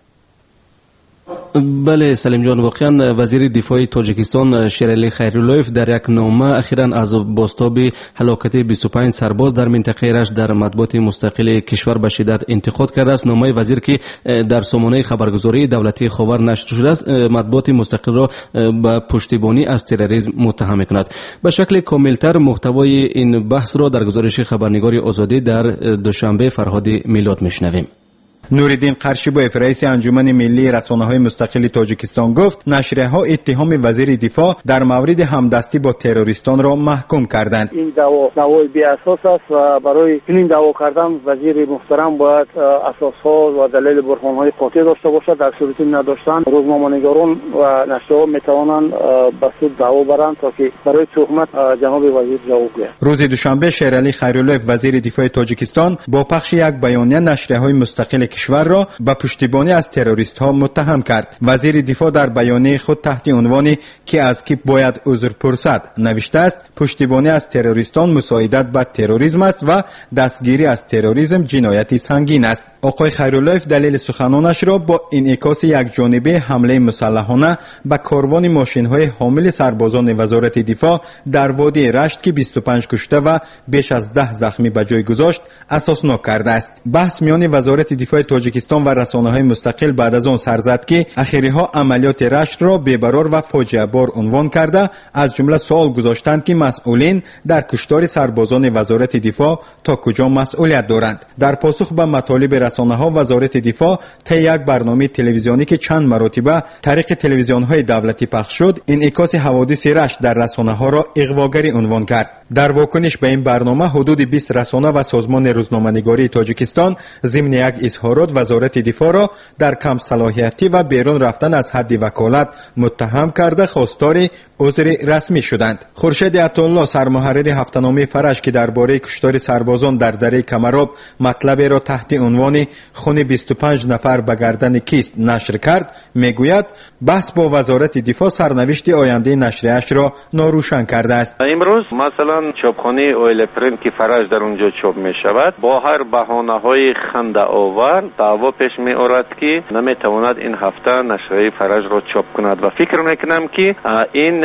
بله سلیم جان، واقعا وزیر دفاع تاجیکستان شیرعلی خیراللهیف در یک نامه اخیراً از بازتاب هلاکت 25 سرباز در منطقه رشت در مطبوعات مستقل کشور به شدت انتقاد کرده است. نامه وزیر که در سامانه خبرگزاری دولتی خاور نشر شده است، مطبوعات مستقل را به پشتیبانی از تروریسم متهم می‌کند. به شکل کاملتر محتوای این بحث را در گزارش خبرنگار آزادی در دوشنبه فرهاد میلاد میشنویم. نوریدین قرشیبویف رئیس انجمن ملی رسانه‌های مستقل تاجیکستان گفت نشریه‌ها اتهام وزیر دفاع در مورد همدستی با تروریستان را محکوم کردند. این دعوای بی اساس است و برای این دعوا کردن وزیر محترم باید اساس‌ها و دلیل برهان‌های قاطع داشته باشد. در صورتی نداشتن روزنامه‌نگاران و نشریه‌ها می‌توانند به سود دعوا برند تا که برای تهمت جناب وزیر جواب دهند. روز دوشنبه شیرعلی خیراللهیف وزیر دفاع تاجیکستان با پخش یک بیانیه نشریه‌های مستقل کشور را به پشتیبانی از تروریست ها متهم کرد. وزیر دفاع در بیانیه خود تحت عنوانی که از کی باید عذر پرسد نوشته است: پشتیبانی از تروریستان مساعدت به تروریسم است و دستگیری از تروریسم جنایتی سنگین است. آقای خیراللهیف دلیل سخنانش را با انعکاس یک جانبه حمله مسلحانه به کاروان ماشین‌های حامل سربازان وزارت دفاع در وادی رشت که 25 کشته و بیش از 10 زخمی به جای گذاشت اساسناک کرده است. بحث میان وزارت دفاع تاجیکستان و رسانه‌های مستقل بعد از آن سر زد که اخیری‌ها عملیات رشت را بی‌برار و فاجعه بار عنوان کرده، از جمله سوال گذاشتند که مسئولین در کشتار سربازان وزارت دفاع تا کجا مسئولیت دارند. در پاسخ به مطالب رسانه‌ها، وزارت دفاع طی یک برنامه تلویزیونی که چند مرتبه طریق تلویزیون‌های دولتی پخش شد، انعکاس حوادث رشت در رسانه‌ها را اغواگری عنوان کرد. در واکنش به این برنامه حدود 20 رسانه و سازمان روزنامه‌نگاری تاجیکستان ضمن یک اظهارات وزارت دفاع را در کم صلاحیتی و بیرون رفتن از حد وکالت متهم کرده خواستار عذر رسمی شدند. خورشید عطاالله سرمحرر هفته‌نامه فرج که درباره کشتار سربازان در دره کمراب مطلب را تحت عنوان خون 25 نفر به گردن کیست نشر کرد، میگوید بحث با وزارت دفاع سرنوشت آینده نشریه‌اش را ناروشن کرده است. امروز مثلا چاپخانه اویل پرینت که فرج در اونجا چاپ می شود با هر بهانه‌های خنده آور دعوا پیش می آورد که نمیتواند این هفته نشریه فرج را چاپ کند و فکر میکنم که این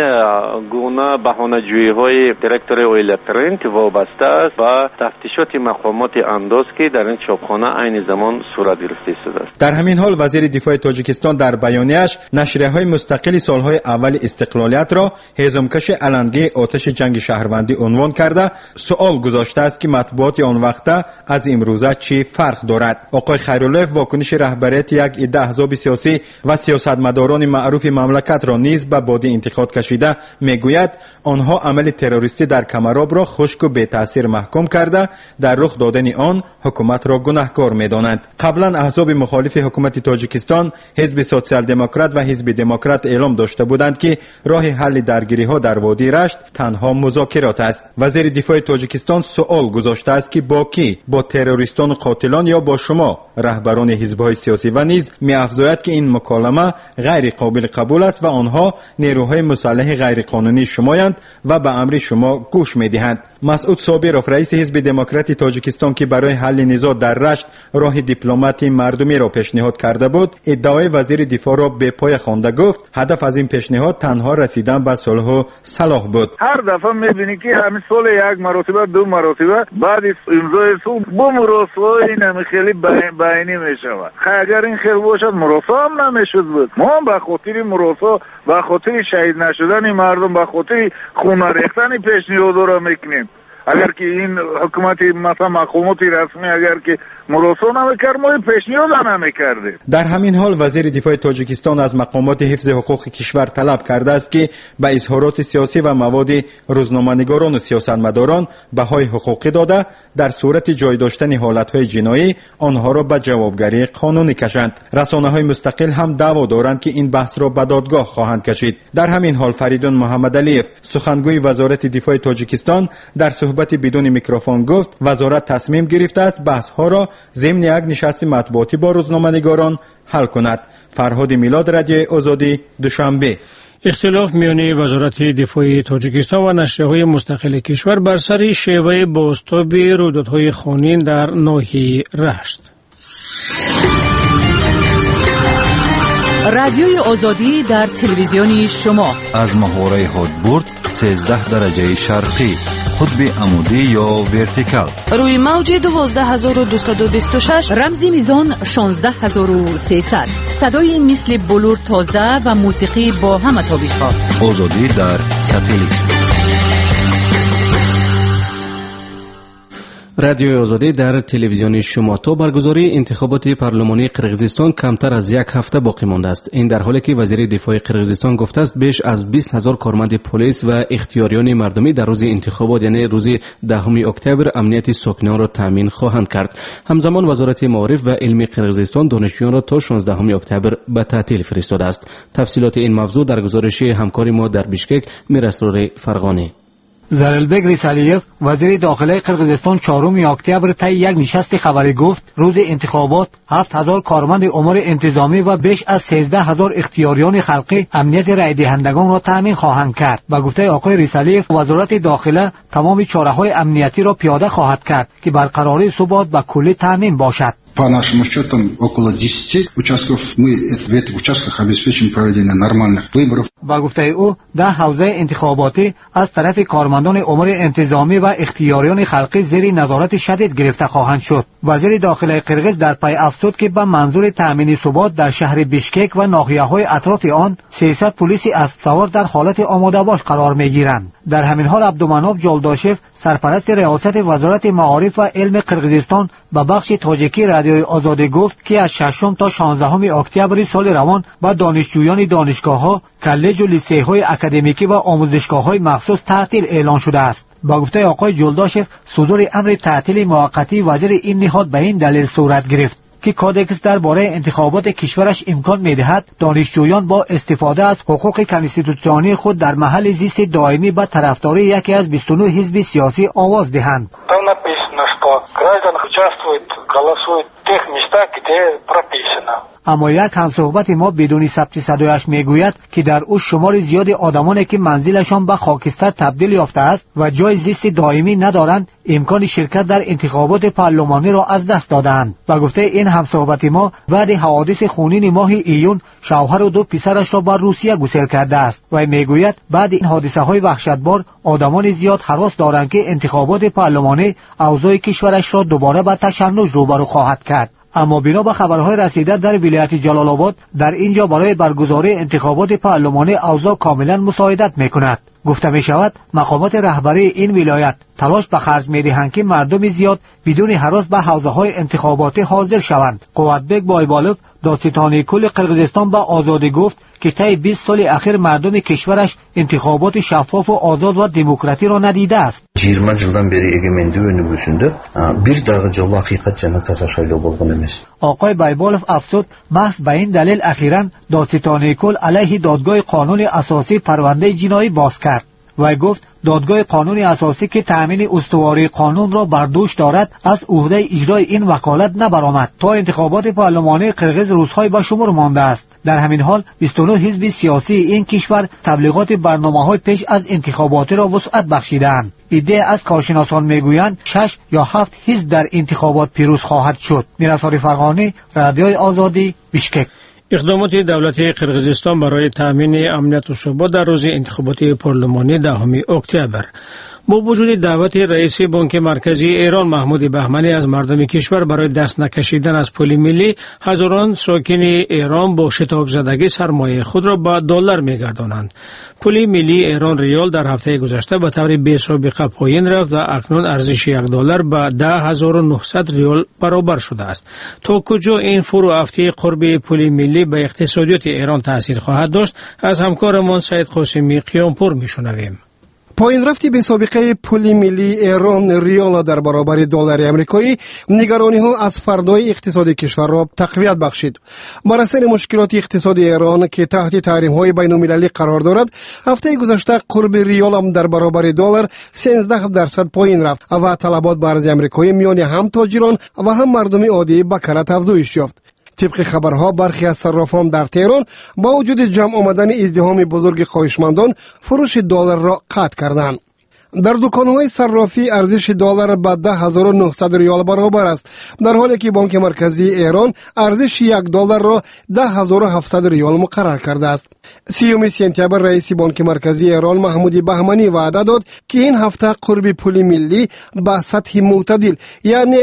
گونه بهانه‌جویی‌های دیرکتور اویل پرینت وابسته است و تفتیشات مقامات انداز که در این چاپخانه عین زمان صورت گرفته شده است. در همین حال وزیر دفاع تاجیکستان در بیانیه‌اش نشریه‌های مستقل سالهای اول استقلالیت را هیزمکش علنگی آتش جنگ شهروندی عنوان کرده، سوال گذاشته است که مطبوعات آن وقته از امروزه چه فرق دارد. آقای خیراللهیف واکنش رهبریت یک عده احزاب سیاسی و سیاستمداران معروف مملکت را نیز به باد انتقاد کشیده میگوید آنها عمل تروریستی در کمراب را خشک و بی تاثیر محکوم کرده در رخ دادن آن حکومت را گناهکار میدانند. قبلا احزاب مخالف حکومت تاجیکستان، حزب سوسیال دموکرات و حزب دموکرات اعلام داشته بودند که راه حل درگیری ها در وادی رشت تنها مذاکرات است. وزیر دفاع تاجیکستان سوال گذاشته است که با کی؟ با تروریستان و قاتلان یا با شما رهبران حزب‌های سیاسی و نیز می‌افزاید که این مکالمه غیر قابل قبول است و آنها نیروهای مسلح غیر قانونی شمایند و به امر شما گوش می‌دهند. مسعود صابرов رئیس حزب دموکرات تاجیکستان که برای حل نزاع در رشت راه دیپلماتی مردمی را پیشنهاد کرده بود، ادعای وزیر دفاع را به پای خوانده گفت هدف از این پیشنهاد تنها رسیدن به صلح و صلاح بود. هر دفعه می‌بینی که همین صلح یک مرتبه دو مرتبه بعد امضای صلح با مراسله این خیلی بیانی میشود. اگر این خیر باشد مراسله هم نمیشد بود. ما به خاطر مراسله به خاطر شهید نشدن مردم به خاطر خون ریختن پیشنهاد را میکنیم. اگر که این حکومت مثلا مقامات رسمی اگر که مراسم نمیکرد ما پیشنهاد نمیکردیم. در همین حال وزیر دفاع تاجیکستان از مقامات حفظ حقوق کشور طلب کرده است که به اظهارات سیاسی و مواد روزنامه‌نگاران و سیاستمداران بهای حقوقی داده در صورت جای داشتن حالت‌های جنایی آنها را به جوابگری قانونی کشند. رسانه‌های مستقل هم دعوا دارند که این بحث را به دادگاه خواهند کشید. در همین حال فریدون محمدعلیف سخنگوی وزارت دفاع تاجیکستان در صحبت بدون میکروفون گفت وزارت تصمیم گرفته است بحث‌ها را ضمن یک نشست مطبوعاتی با روزنامه‌نگاران حل کند. فرهاد میلاد، رادیوی آزادی، دوشنبه. اختلاف میان وزارت دفاع تاجیکستان و نشریه‌های مستقل کشور بر سر شیوه بازتاب رویدادهای خونین در ناحیه رشت. رادیوی آزادی در تلویزیون شما از محوره هدبرد 13 درجه شرقی، قطب عمودی یا ورتیکال، روی موج 12226، رمزی میزان 16300، صدای مثل بلور تازه و موسیقی با همه تابش‌ها. آزادی در ساتلیت. رادیوی آزادی در تلویزیون شما. تا برگزاری انتخابات پارلمانی قرقیزستان کمتر از یک هفته باقی مانده است. این در حالی که وزیر دفاع قرقیزستان گفته است بیش از 20,000 کارمند پلیس و اختیاریان مردمی در روز انتخابات یعنی روز 10 اکتبر امنیت ساکنان را تامین خواهند کرد. همزمان وزارت معارف و علم قرقیزستان دانشجویان را تا 16 اکتبر به تعطیل فرستاده است. تفصیلات این موضوع در گزارش همکار ما در بیشکک میراسرور فرغانی. زرالبگ ریسالیف وزیر داخلی قرقیزستان 4 اکتبر طی یک نشست خبری گفت روز انتخابات 7,000 کارمند امور انتظامی و بیش از 13,000 اختیاریان خلقی امنیت رای دهندگان را تامین خواهند کرد. با گفته آقای ریسالیف وزارت داخله تمام چاره‌های امنیتی را پیاده خواهد کرد که برقراری ثبات و کلی تامین باشد. По нашим расчетам, около 10 участков мы в этих участках обеспечим проведение нормальных выборов. با گفته او 10 حوزه انتخاباتی از طرف کارمندان امور انتظامی و اختیاریان خلقی زیر نظارت شدید گرفته خواهند شد. وزیر داخلی قرقیز در پی افزود که به منظور تامین ثبات در شهر بیشکک و ناحیه‌های اطراف آن 300 پلیس اسب سوار در حالت آماده باش قرار می‌گیرند. در همین حال عبدالمناف جولداشف سرپرست ریاست وزارت معارف و علم قرقیزستان به بخش تاجیکی رادیوی آزادی گفت که از 6 تا 16 اکتبر سال روان با دانشجویان دانشگاه‌ها، کالج و لیسه‌های اکادمیکی و آموزشگاه‌های مخصوص تعطیل اعلان شده است. با گفته آقای جولداشف صدور امر تعطیل موقتی وزیر این نهاد به این دلیل صورت گرفت که کادکس درباره انتخابات کشورش امکان می‌دهد دانشجویان با استفاده از حقوق کانستیتوسیونی خود در محل زیست دائمی به طرفداری یکی از 29 حزب سیاسی آواز دهند. اما یک همصحبت ما بدون ثبت صدایش میگوید که در او شمار زیادی آدمانی که منزلشان به خاکستر تبدیل یافته است و جای زیست دائمی ندارند امکان شرکت در انتخابات پارلمانی را از دست دادند. و گفته این همصحبت ما بعد حوادث خونین ماه ایون شوهر و 2 پسرش را به روسیه گسیل کرده است و میگوید بعد این حادثه های وحشتبار آدمان زیاد هراس دارند که انتخابات پارلمانی اوضاع کشورش را دوباره به تشنج روبرو خواهد کرد. اما بنا به خبرهای رسیده در ولایت جلال آباد در اینجا برای برگزاری انتخابات پارلمانی اوضاع کاملا مساعدت میکند. گفته می شود مقامات رهبری این ولایت تلاش به خرج می دهند که مردم زیاد بدون هراس به حوزه های انتخاباتی حاضر شوند. قوتبک بایبالوف دادستان کل قرقیزستان به آزادی گفت که طی 20 سال اخیر مردم کشورش انتخابات شفاف و آزاد و دموکراتی را ندیده است. 20 yıldan beri egemenliği önügüsünde bir dağıcı hakikat cennet tasarrufuyla bulgun emas. آقای بایبالوف افزود محض به این دلیل اخیراً دادستان کل علیه دادگاه قانون اساسی پرونده جنایی باز کرد. و گفت دادگاه قانون اساسی که تأمین استواری قانون را بر دوش دارد از عهده اجرای این وکالت نبرآمد تا انتخابات پارلمانی قرقیز روزهای به شمار مانده است. در همین حال 29 حزب سیاسی این کشور تبلیغات برنامه‌های پیش از انتخابات را وسعت بخشیدند. ایده از کارشناسان میگویند 6 یا 7 حزب در انتخابات پیروز خواهد شد. میراساری فرغانی، رادیوی آزادی، بیشکک. اقدامات دولت قرقیزستان برای تامین امنیت و ثبات در روز انتخابات پارلمانی 10 اکتبر. با وجود دعوت رئیس بانک مرکزی ایران محمود بهمنی از مردم کشور برای دست نکشیدن از پول ملی، هزاران ساکن ایران با شتاب زدگی سرمایه خود را به دلار می‌گردانند. پول ملی ایران ریال در هفته گذشته به طور بی‌سابقه پایین رفت و اکنون ارزش $1 به 10,900 ریال برابر شده است. تا کجا این فروافتی قرب پول ملی به اقتصادیات ایران تأثیر خواهد داشت؟ از همکارمان سعید قاسمی قیامپور میشنویم. پایین رفتی به سابقه پول ملی ایران ریال در برابر دلار آمریکایی نگرانی ها از فردای اقتصادی کشور را تقویت بخشید. بر اثر مشکلات اقتصادی ایران که تحت تحریم های بین المللی قرار دارد، هفته گذشته قرب ریال هم در برابر دلار 13% پایین رفت و طلبات به ارز آمریکایی میان هم تاجران و هم مردم عادی به کرات افزایش یافت. طبق خبرها برخی از صرافان در تهران با وجود جمع آمدن ازدحام بزرگ خواهشمندان فروش دلار را قطع کردند. در دکان‌های صرافی ارزش دلار به 10,900 ریال برابر است، در حالی که بانک مرکزی ایران ارزش $1 را 10,700 ریال مقرر کرده است. 30 سپتامبر رئیس بانک مرکزی ایران محمود بهمنی وعده داد که این هفته قرب پول ملی به سطح معتدل یعنی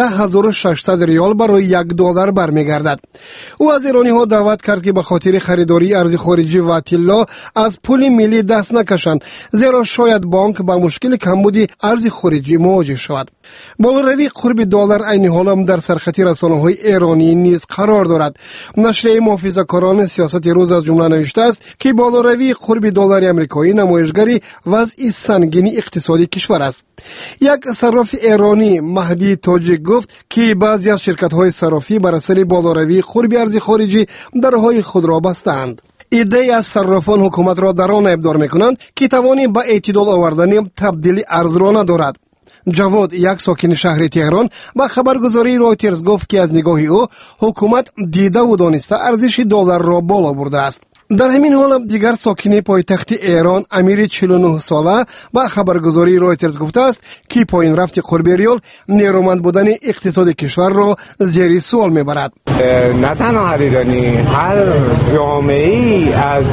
10,600 ریال برای $1 برمیگردد. او از ایرانی‌ها دعوت کرد که به خاطر خریداری ارز خارجی و طلا از پول ملی دست نکشند، زیرا شاید بانک با مشکل کمبود ارز خارجی مواجه شود. بالاروی قرب دلار عین حال هم در سرخط رسانه‌های ایرانی نیز قرار دارد. نشریه محافظه‌کاران سیاست روز از جمله نوشته است که بالاروی قرب دلار آمریکایی نمایشگری وضع سنگین اقتصادی کشور است. یک صراف ایرانی مهدی تاجیک گفت که بعضی از شرکت‌های صرافی بر اثر بالاروی قرب ارز خارجی درهای خود را بستند. ایده از صرافان حکومت را در آن ابدار می‌کنند که توانی به اعتدال آوردن تبدیل ارز را ندارد. جواد، یک ساکن شهر تهران، با خبرگزاری رویترز گفت که از نگاه او حکومت دیده و دانسته ارزش دلار را بالا برده است. در همین حال دیگر ساکن پایتخت ایران امیر 49 ساله با خبرگزاری رویترز گفته است که پایین رفت قرب ریال نیرومند بودن اقتصاد کشور را زیر سوال میبرد. نه تنها هر ایرانی، هر جامعه‌ای از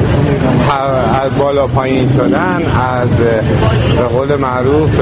بالا پایین شدن، از به قول معروف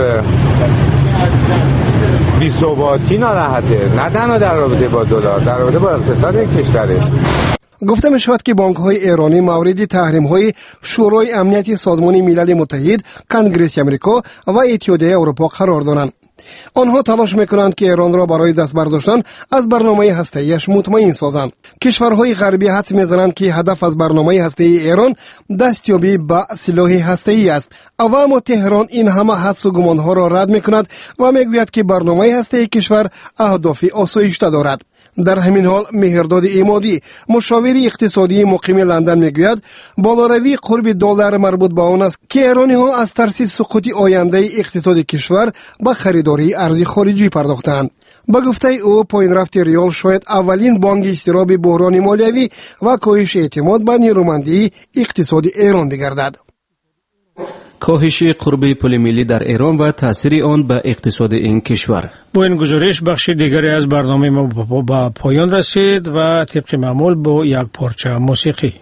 بی‌ثباتی ناراحته، نه تنها در رابطه با دلار، در رابطه با اقتصاد کشوره. گفته می شود که بانک های ایرانی مورد تحریم های شورای امنیت سازمان ملل متحد، کنگره آمریکا و اتحادیه اروپا قرار دارند. آنها تلاش میکنند که ایران را برای دست برداشتن از برنامه هسته‌ایش مطمئن سازند. کشورهای غربی حدس میزنند که هدف از برنامه هسته‌ای ایران دستیابی به سلاح هسته‌ای است. اما تهران این همه حدس و گمانها را رد میکند و میگوید که برنامه هسته‌ای کشور اهداف آسایشته دارد. در همین حال مهرداد عمادی، مشاور اقتصادی مقیم لندن میگوید بالاروی قرب دلار مربوط به آن است که ایرانی ها از ترس سقوط آینده اقتصاد کشور به خریداری ارز خارجی پرداختند. با گفته او پایین رفت ریال شاید اولین بانگ اضطراب بحران مالیوی و کاهش اعتماد به نیرومندی اقتصاد ایران بگردد. کاهش قرب پول ملی در ایران و تاثیر آن به اقتصاد این کشور. با این گزارش بخش دیگری از برنامه ما به پایان رسید و طبق معمول با یک پارچه موسیقی.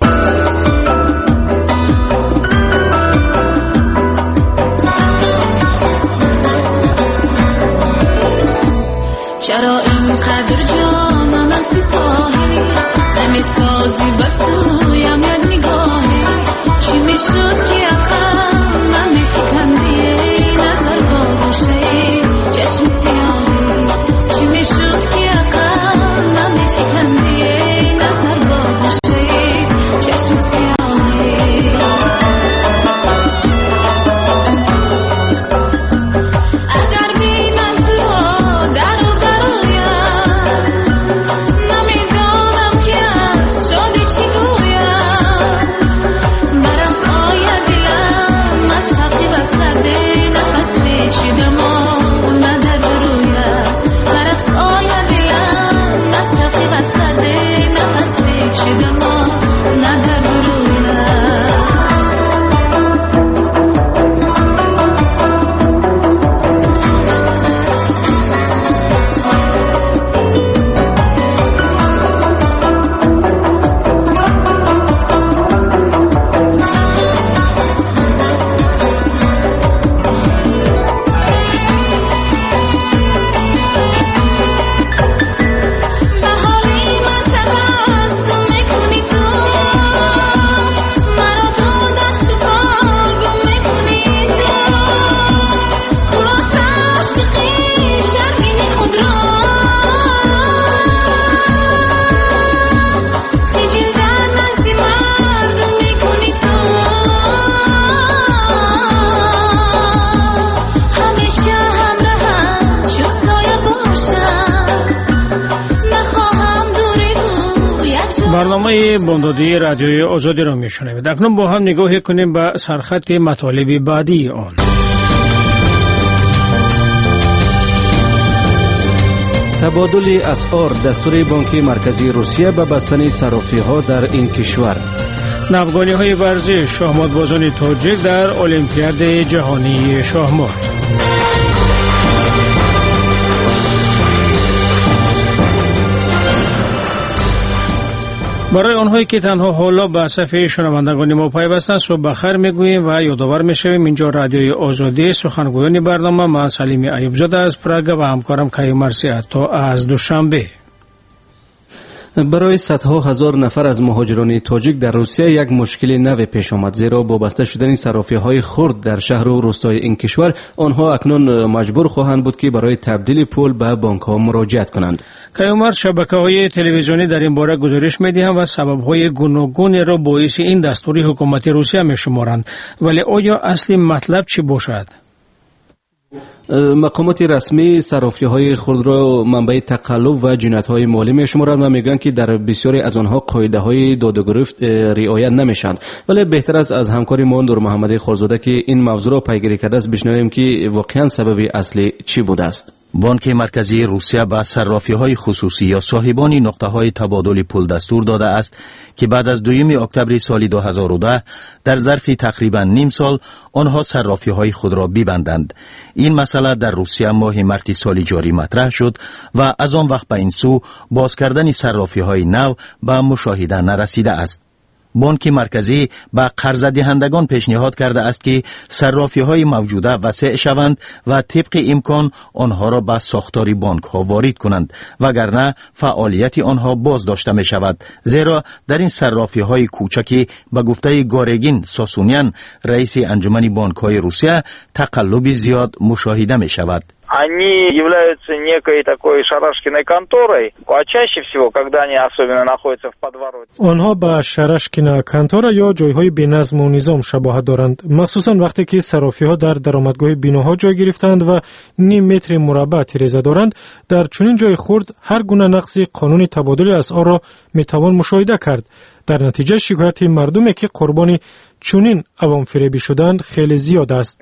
چرا اینقدر جانم سپاهی نمیسازی بسویم یک نگاهی چی میشد که عقل نمیفکندی نظر باشه چشم سیاهی چی میشد که عقل نمیفکندی نظر باشه چشم برنامه بامدادی رادیوی آزادی را میشنوید. اکنون با هم نگاهی کنیم به سرخط مطالب بعدی آن. تبادل اسعار، دستور بانک مرکزی روسیه به بستن صرافی‌ها در این کشور. ناوگانی‌های ورزش، شاهمردبازان تاجیک در المپیاد جهانی شاهمرد. برای آنهایی که تنها حالا به صفحه شنوندگان ما پیوستند صبح بخیر میگوییم و یادآور میشویم اینجا رادیوی آزادی. سخنگویان برنامه من سلیم ایوبزاده از پراگ و همکارم کیومرث سیعطا از دوشنبه. برای صدها هزار نفر از مهاجران تاجیک در روسیه یک مشکل نو پیش آمد، زیرا با بسته شدن صرافی‌های خرد در شهر و روستای این کشور آنها اکنون مجبور خواهند بود که برای تبدیل پول به بانک‌ها مراجعت کنند. کیومرث شبکه‌های تلویزیونی در این باره گزارش می‌دهند و سبب‌های گوناگون را باعث این دستور حکومت روسیه می‌شمارند، ولی آیا اصلی مطلب چی باشد؟ مقامات رسمی صرافی‌های خرد را منبع تقلب و جنایت‌های مالی می‌شمارند و میگویند که در بسیاری از آنها قاعده‌های داد و گرفت رعایت نمی‌شوند. ولی بهتر است از همکاری ما نور محمدی خورزاده که این موضوع را پیگیری کرده است بشنویم که واقعاً سبب اصلی چی بوده است. بانک مرکزی روسیه به صرافی‌های خصوصی یا صاحبان نقطه‌های تبادل پول دستور داده است که بعد از 2 اکتبر سال 2010 در ظرف تقریباً نیم سال آنها صرافی‌های خود را ببندند. این مسئله در روسیه ماه مارس سال جاری مطرح شد و از آن وقت به این سو باز کردن صرافی‌های نو به مشاهده نرسیده است. بانک مرکزی به قرض دهندگان پیشنهاد کرده است که صرافی‌های موجوده وسیع شوند و طبق امکان آنها را به ساختار بانک‌ها وارد کنند، وگرنه فعالیت آنها باز داشته می شود، زیرا در این صرافی‌های کوچکی به گفته گارگین ساسونیان رئیس انجمن بانک‌های روسیه تقلب زیاد مشاهده می شود. Они являются некой такой шарашкиной конторой, а чаще всего, когда они особенно находятся в подворотне. آنها با شراشکینا کانتورا یا جایهای بی‌نظم و نظام شباهت دارند، مخصوصا وقتی که صرافی‌ها در درآمدگاه بیناها جای گرفتند و نیم متر مربع تیره‌زده دارند. در چنین جای خرد هر گونه نقض قانون تبادل اسعار را میتوان مشاهده کرد. در نتیجه شکایت مردمی که قربانی چنین عوام فریبی شدند خیلی زیاد است.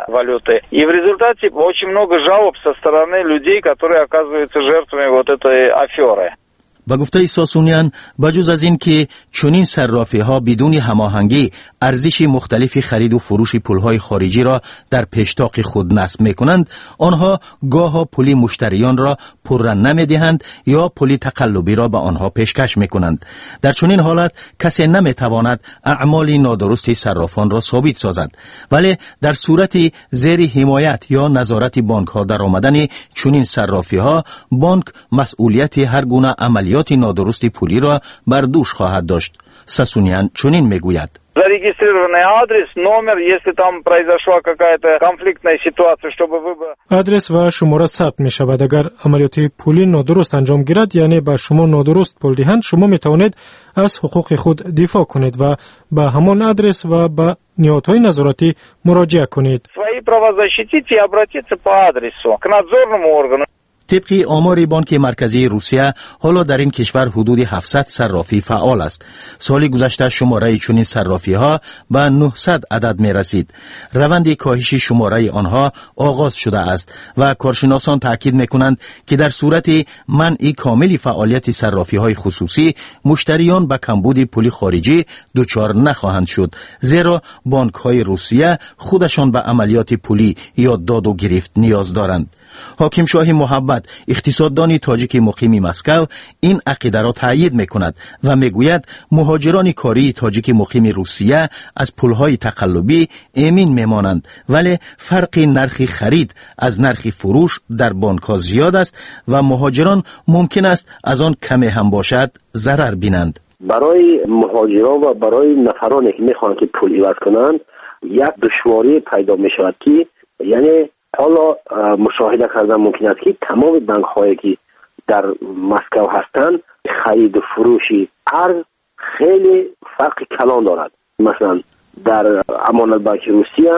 И в результате очень много жалоб со стороны людей, которые оказываются жертвами вот этой аферы. به گفته ساسونیان بجز از این که چنین صرافی ها بدون هماهنگی ارزش مختلف خرید و فروش پولهای خارجی را در پیشتاق خود نصب می کنند، آنها گاه پول مشتریان را پررن نمی دهند یا پول تقلبی را به آنها پیشکش می کنند. در چنین حالت کسی نمی تواند اعمال نادرست صرافان را ثابت سازد، ولی در صورت زیر حمایت یا نظارت بانک ها در آمدن چنین صرافی ها، بانک مسئولیت هر گونه عملیات نادرست پولی را بر دوش خواهد داشت. ساسونیان چنین میگوید: Зарегистрированный адрес, номер, если там произошла какая-то конфликтная ситуация, чтобы вы... آدرس و شماره ثبت می شود. اگر عملیات پولی نادرست انجام گیرد، یعنی به شما نادرست پول دهند، شما می توانید از حقوق خود دفاع کنید و به همان آدرس و به نهادهای نظارتی مراجعه کنید. Свои права защитить и обратиться по адресу к надзорному органу. طبق آمار بانک مرکزی روسیه حالا در این کشور حدود 700 صرافی فعال است. سال گذشته شماره چنین صرافی ها به 900 عدد می رسید. روند کاهش شماره آنها آغاز شده است و کارشناسان تاکید می کنند که در صورت منع کامل فعالیت صرافی های خصوصی، مشتریان به کمبود پول خارجی دچار نخواهند شد، زیرا بانک های روسیه خودشان به عملیات پولی یا داد و گرفت نیاز دارند. حاکم شاه محبت، اقتصاددان تاجیک مقیم مسکو، این عقیده را تایید میکند و میگوید مهاجران کاری تاجیک مقیم روسیه از پولهای تقلبی امین میمانند، ولی فرق نرخ خرید از نرخ فروش در بانک‌ها زیاد است و مهاجران ممکن است از آن کمی هم باشد ضرر بینند. برای مهاجران و برای نفرانی که میخواهند که پول عوض کنند یک دشواری پیدا میشود که یعنی حالا مشاهده کردن ممکن است که تمام بانک هایی که در مسکو هستند خرید و فروشی ارز خیلی فرق کلان دارد. مثلا در امانت بانک روسیه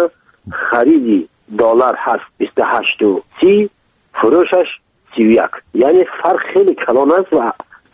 خریدی دلار هست 28 و 30، فروشش 31، یعنی فرق خیلی کلان است و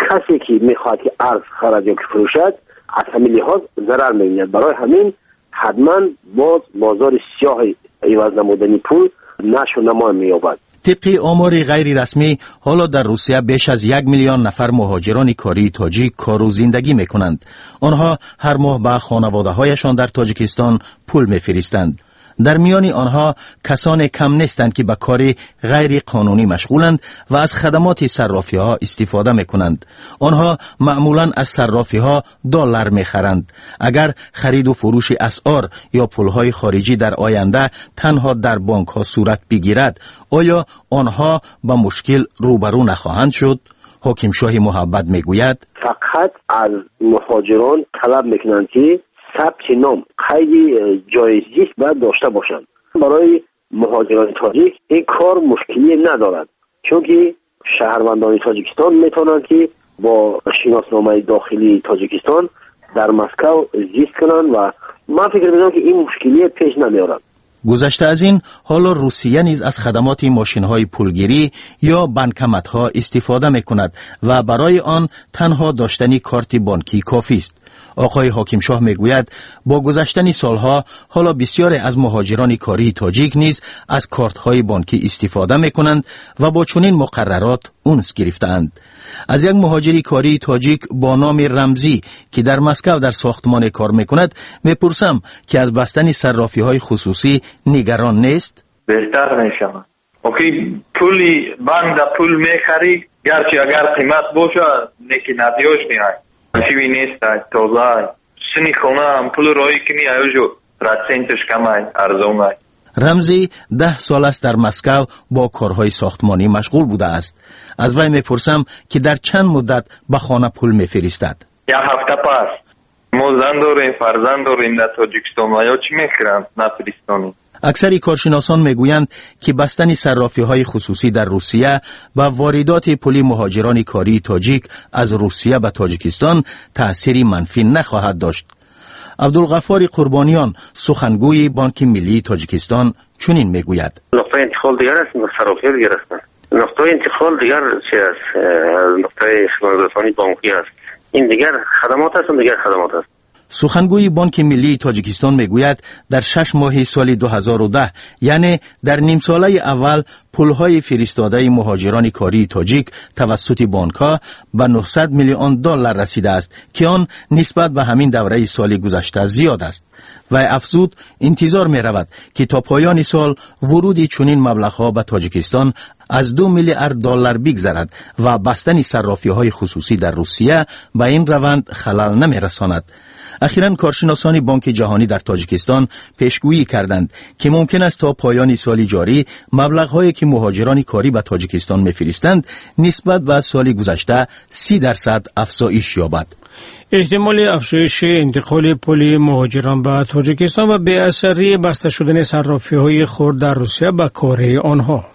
کسی که میخواد که ارز خرج یا که فروشد از همین لحاظ ضرر می‌بیند. برای همین حتما بازار سیاه عوض نمودنی پول نشو نما می‌یابد. طبق آمار غیر رسمی حالا در روسیه بیش از 1 میلیون نفر مهاجران کاری تاجیک کار و زندگی میکنند. آنها هر ماه به خانواده‌هایشان در تاجیکستان پول میفرستند. در میان آنها کسان کم نیستند که به کار غیر قانونی مشغولند و از خدمات صرافی ها استفاده می کنند. آنها معمولا از صرافی ها دلار می خرند. اگر خرید و فروش اسعار یا پولهای خارجی در آینده تنها در بانک ها صورت بگیرد، آیا آنها با مشکل روبرو نخواهند شد؟ حاکم شاه محبت می گوید فقط از مهاجران طلب می کنند که ثبت نام قید جایزی باید داشته باشند. برای مهاجران تاجیک این کار مشکلی ندارد، چون که شهروندان تاجیکستان میتونند که با شناسنامه داخلی تاجیکستان در مسکو زیست کنند و من فکر می‌کنم که این مشکلی پیش نمیارد. گذشته از این، حالا روسیه نیز از خدمات ماشین‌های پولگیری یا بانکمت‌ها استفاده می‌کند و برای آن تنها داشتن کارت بانکی کافی است. آقای حاکم شاه میگوید با گذشتن سالها حالا بسیاری از مهاجران کاری تاجیک نیز از کارت‌های بانکی استفاده می‌کنند و با چنین مقررات اونس گرفتند. از یک مهاجری کاری تاجیک با نام رمزی که در مسکو در ساختمان کار می‌کند میپرسم که از بستن صرافی‌های خصوصی نگران نیست؟ بهتر می‌شود. اوکی پولی بانک در پول می‌خری، گرچه اگر قیمت باشه نیکی ندیوش می‌های. چیزی نیست تازه سنی خونه پول رایی کنی ایوجو پرسنتش کمای ارزونای. رمزی 10 سال است در مسکو با کارهای ساختمانی مشغول بوده است. از وی میپرسم که در چند مدت به خانه پول میفرستد. یک هفته پس ما زن داریم فرزند داریم در تاجیکستان و یا چی میخرند نفرستانی. اکثری کارشناسان میگویند که بستن صرافی‌های خصوصی در روسیه و واردات پولی مهاجران کاری تاجیک از روسیه به تاجیکستان تأثیری منفی نخواهد داشت. عبدالغفار قربانیان، سخنگوی بانک ملی تاجیکستان، چنین میگوید: نقطه انتقال دیگر است، صرافی دیگر است. نقطه انتقال دیگر چه است؟ نقطه خدمات بانکی است. این دیگر خدمات است، دیگر خدمات است. سخنگوی بانک ملی تاجیکستان میگوید در 6 ماه سال 2010 یعنی در نیم ساله اول پولهای فرستاده مهاجران کاری تاجیک توسط بانک‌ها به 900 میلیون دلار رسیده است که آن نسبت به همین دوره سال گذشته زیاد است. و افزود انتظار می رود که تا پایان سال ورود چنین مبلغ‌ها به تاجیکستان از 2 میلیارد دلار بگذرد و بستن صرافی‌های خصوصی در روسیه به این روند خلل نمی‌رساند. اخیراً کارشناسان بانک جهانی در تاجیکستان پیشگویی کردند که ممکن است تا پایان سال جاری مبلغ‌هایی که مهاجران کاری به تاجیکستان می‌فرستند نسبت به سال گذشته 30% افزایش یابد. احتمال افزایش انتقال پول مهاجران به تاجیکستان و به اثری بسته شدن صرافی‌های خرد در روسیه به کار آنها.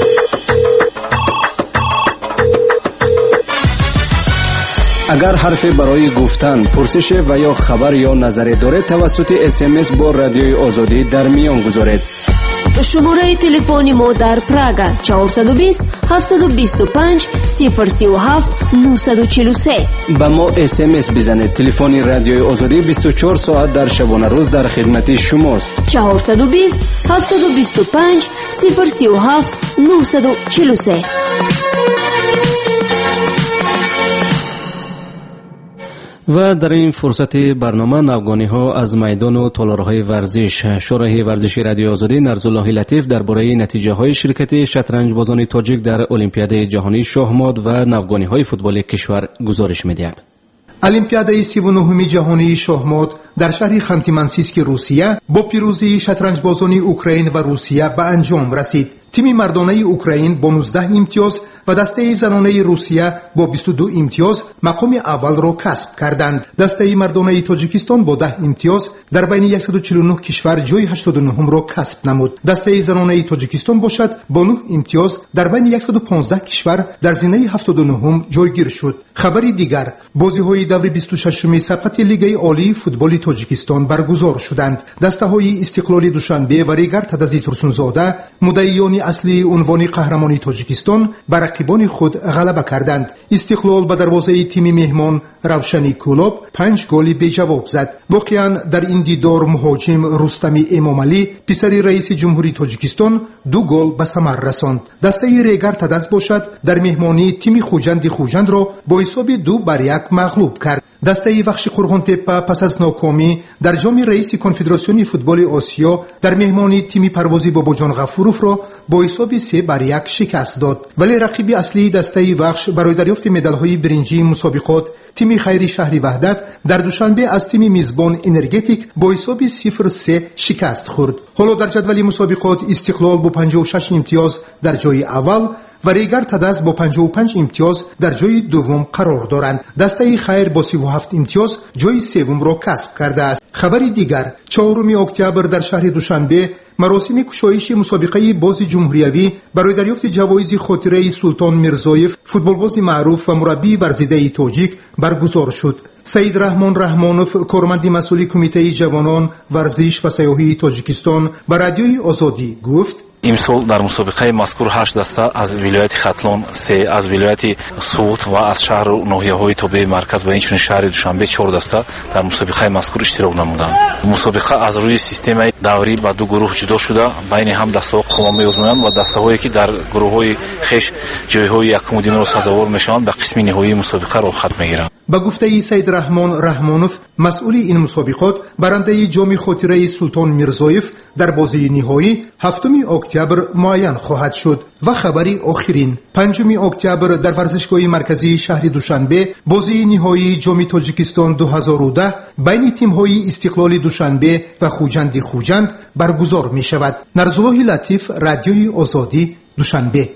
اگر حرفی برای گفتن، پرسش و یا خبر یا نظری دارید توسط SMS با رادیوی آزادی در میان گذارید. شماره تلفن ما در پراگ 420 725 037 943. با ما SMS بزنید. تلفن رادیوی آزادی 24 ساعت در شبانه روز در خدمت شماست. 420 725 037 943. و در این فرصت برنامه نوگانی ها از میدان و تالارهای ورزش. شورای ورزشی رادیو آزادی نرزالله لطیف درباره نتیجه های شرکت شطرنج بازان تاجیک در المپیاد جهانی شاهماد و نوگانی های فوتبال کشور گزارش می‌دهد. المپیاد 39 جهانی شاهماد در شهر خانتی-منسیسک روسیه با پیروزی شطرنج بازان اوکراین و روسیه به انجام رسید. تیم مردانه اوکراین با 19 امتیاز و دسته زنانه روسیه با 22 امتیاز مقام اول را کسب کردند. دسته مردانه تاجیکستان با 10 امتیاز در بین 149 کشور جای 89 را کسب نمود. دسته زنانه تاجیکستان باشد با 9 امتیاز در بین 115 کشور در زینه 79 جایگیر شد. خبری دیگر، بازی‌های دور 26 سبقت لیگ عالی فوتبال تاجیکستان برگزار شدند. دسته‌های استقلال دوشنبه و ریگر تدزی ترسونزاده، مدعیان اصلی عنوان قهرمانی تاجیکستان بر رقیبان خود غلبه کردند. استقلال به دروازه تیم مهمان روشنی کولاب 5 گل بی جواب زد. واقعا در این دیدار مهاجم رستم امامعلی پسر رئیس جمهوری تاجیکستان 2 گل به ثمر رساند. دسته ریگر تدز باشد در مهمانی تیم خوجند را با حساب 2-1 مغلوب کرد. دسته وخش قرغنتپه پس از ناکامی در جام رئیس کنفدراسیون فوتبال آسیا در مهمانی تیم پروازی باباجان غفوروف را با حساب 3-1 شکست داد. ولی رقیب اصلی دسته وخش برای دریافت مدال‌های برنجی مسابقات تیم خیری شهری وحدت در دوشنبه از تیم میزبان انرژتیک با حساب 0-3 شکست خورد. حالا در جدول مسابقات استقلال با 56 امتیاز در جای اول و ریگر تدز با 55 امتیاز در جای دوم قرار دارند. دسته خیر با 37 امتیاز جای سوم را کسب کرده است. خبری دیگر 4 اکتبر در شهر دوشنبه مراسم گشایش مسابقه باز جمهوریوی برای دریافت جوایز خاطره سلطان میرزایف فوتبالباز معروف و مربی ورزیده تاجیک برگزار شد. سید رحمان رحمانوف کارمند مسئول کمیته جوانان ورزش و سیاحی تاجیکستان به رادیوی آزادی گفت: امسال در مسابقه مذکور 8 دسته از ولایت ختلان، 3 از ولایت سوت و از شهر و ناحیه‌های تابع مرکز و اینچنین شهر دوشنبه 4 دسته در مسابقه مذکور اشتراک نمودند. مسابقه از روی سیستم دوری به 2 گروه جدا شده بین هم دسته‌ها قومی آزمایند و دسته‌هایی که در گروه‌های خیش جای‌های یکم و دینار سزاوار میشوند به قسم نهایی مسابقه را خط میگیرند. با گفته سید رحمان رحمانوف مسئول این مسابقات برنده جام خاطره سلطان میرزایف در بازی نهایی 7 اکتبر معین خواهد شد. و خبری آخرین 5 اکتبر در ورزشگاه مرکزی شهر دوشنبه بازی نهایی جام تاجیکستان 2010 بین تیم‌های استقلال دوشنبه و خوجند برگزار می شود. نرزالله لطیف، رادیوی آزادی، دوشنبه.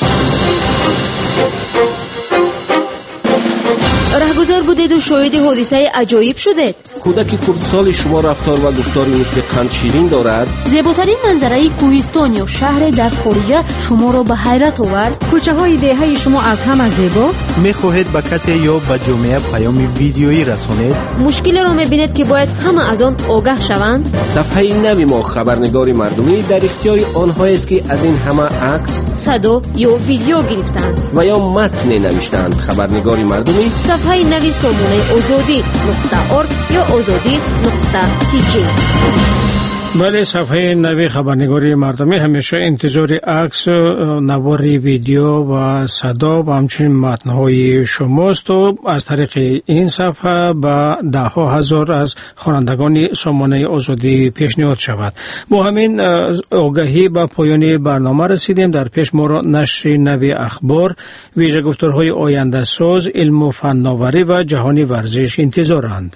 رهگذر بودید و شاهد حادثه عجایب شدید. کودک کردسال شما رفتار و گفتاری مثل قند شیرین دارد. زیباترین منظره کوهستان یا شهر در خارج شما را به حیرت آورد. کوچه های دهه شما از همه زیباست. میخواهید به کسی یا به جامعه پیام ویدیویی رسانید؟ مشکلی را میبینید که باید همه از آن آگاه شوند؟ صفحه نوی ما خبرنگار مردمی در اختیار آنهایی است که از این همه عکس، صدا یا ویدیو گرفتند و یا متن نوشتند. خبرنگار مردمی صفحه نوی سامانه آزادی.org یا آزادی.tk. بله، صفحه نوی خبرنگاری مردمی همیشه انتظار عکس، نوار ویدیو و صدا و همچنین متن‌های شماست و از طریق این صفحه به 10,000 از خوانندگان سامانه آزادی پیشنهاد شود. با همین آگاهی به پایان برنامه رسیدیم. در پیش ما را نشر نوی اخبار، ویژه گفتارهای آینده ساز، علم و فناوری و جهانی ورزش انتظارند.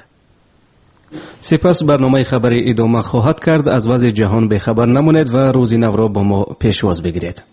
سپس برنامه خبری ادامه خواهد کرد. از وضع جهان به خبر نمانید و روز نو را با ما پیشواز بگیرید.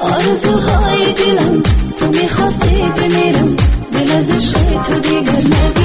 آرزوهای دلم تو میخواستی بمیرم دل از عشق تو دیگر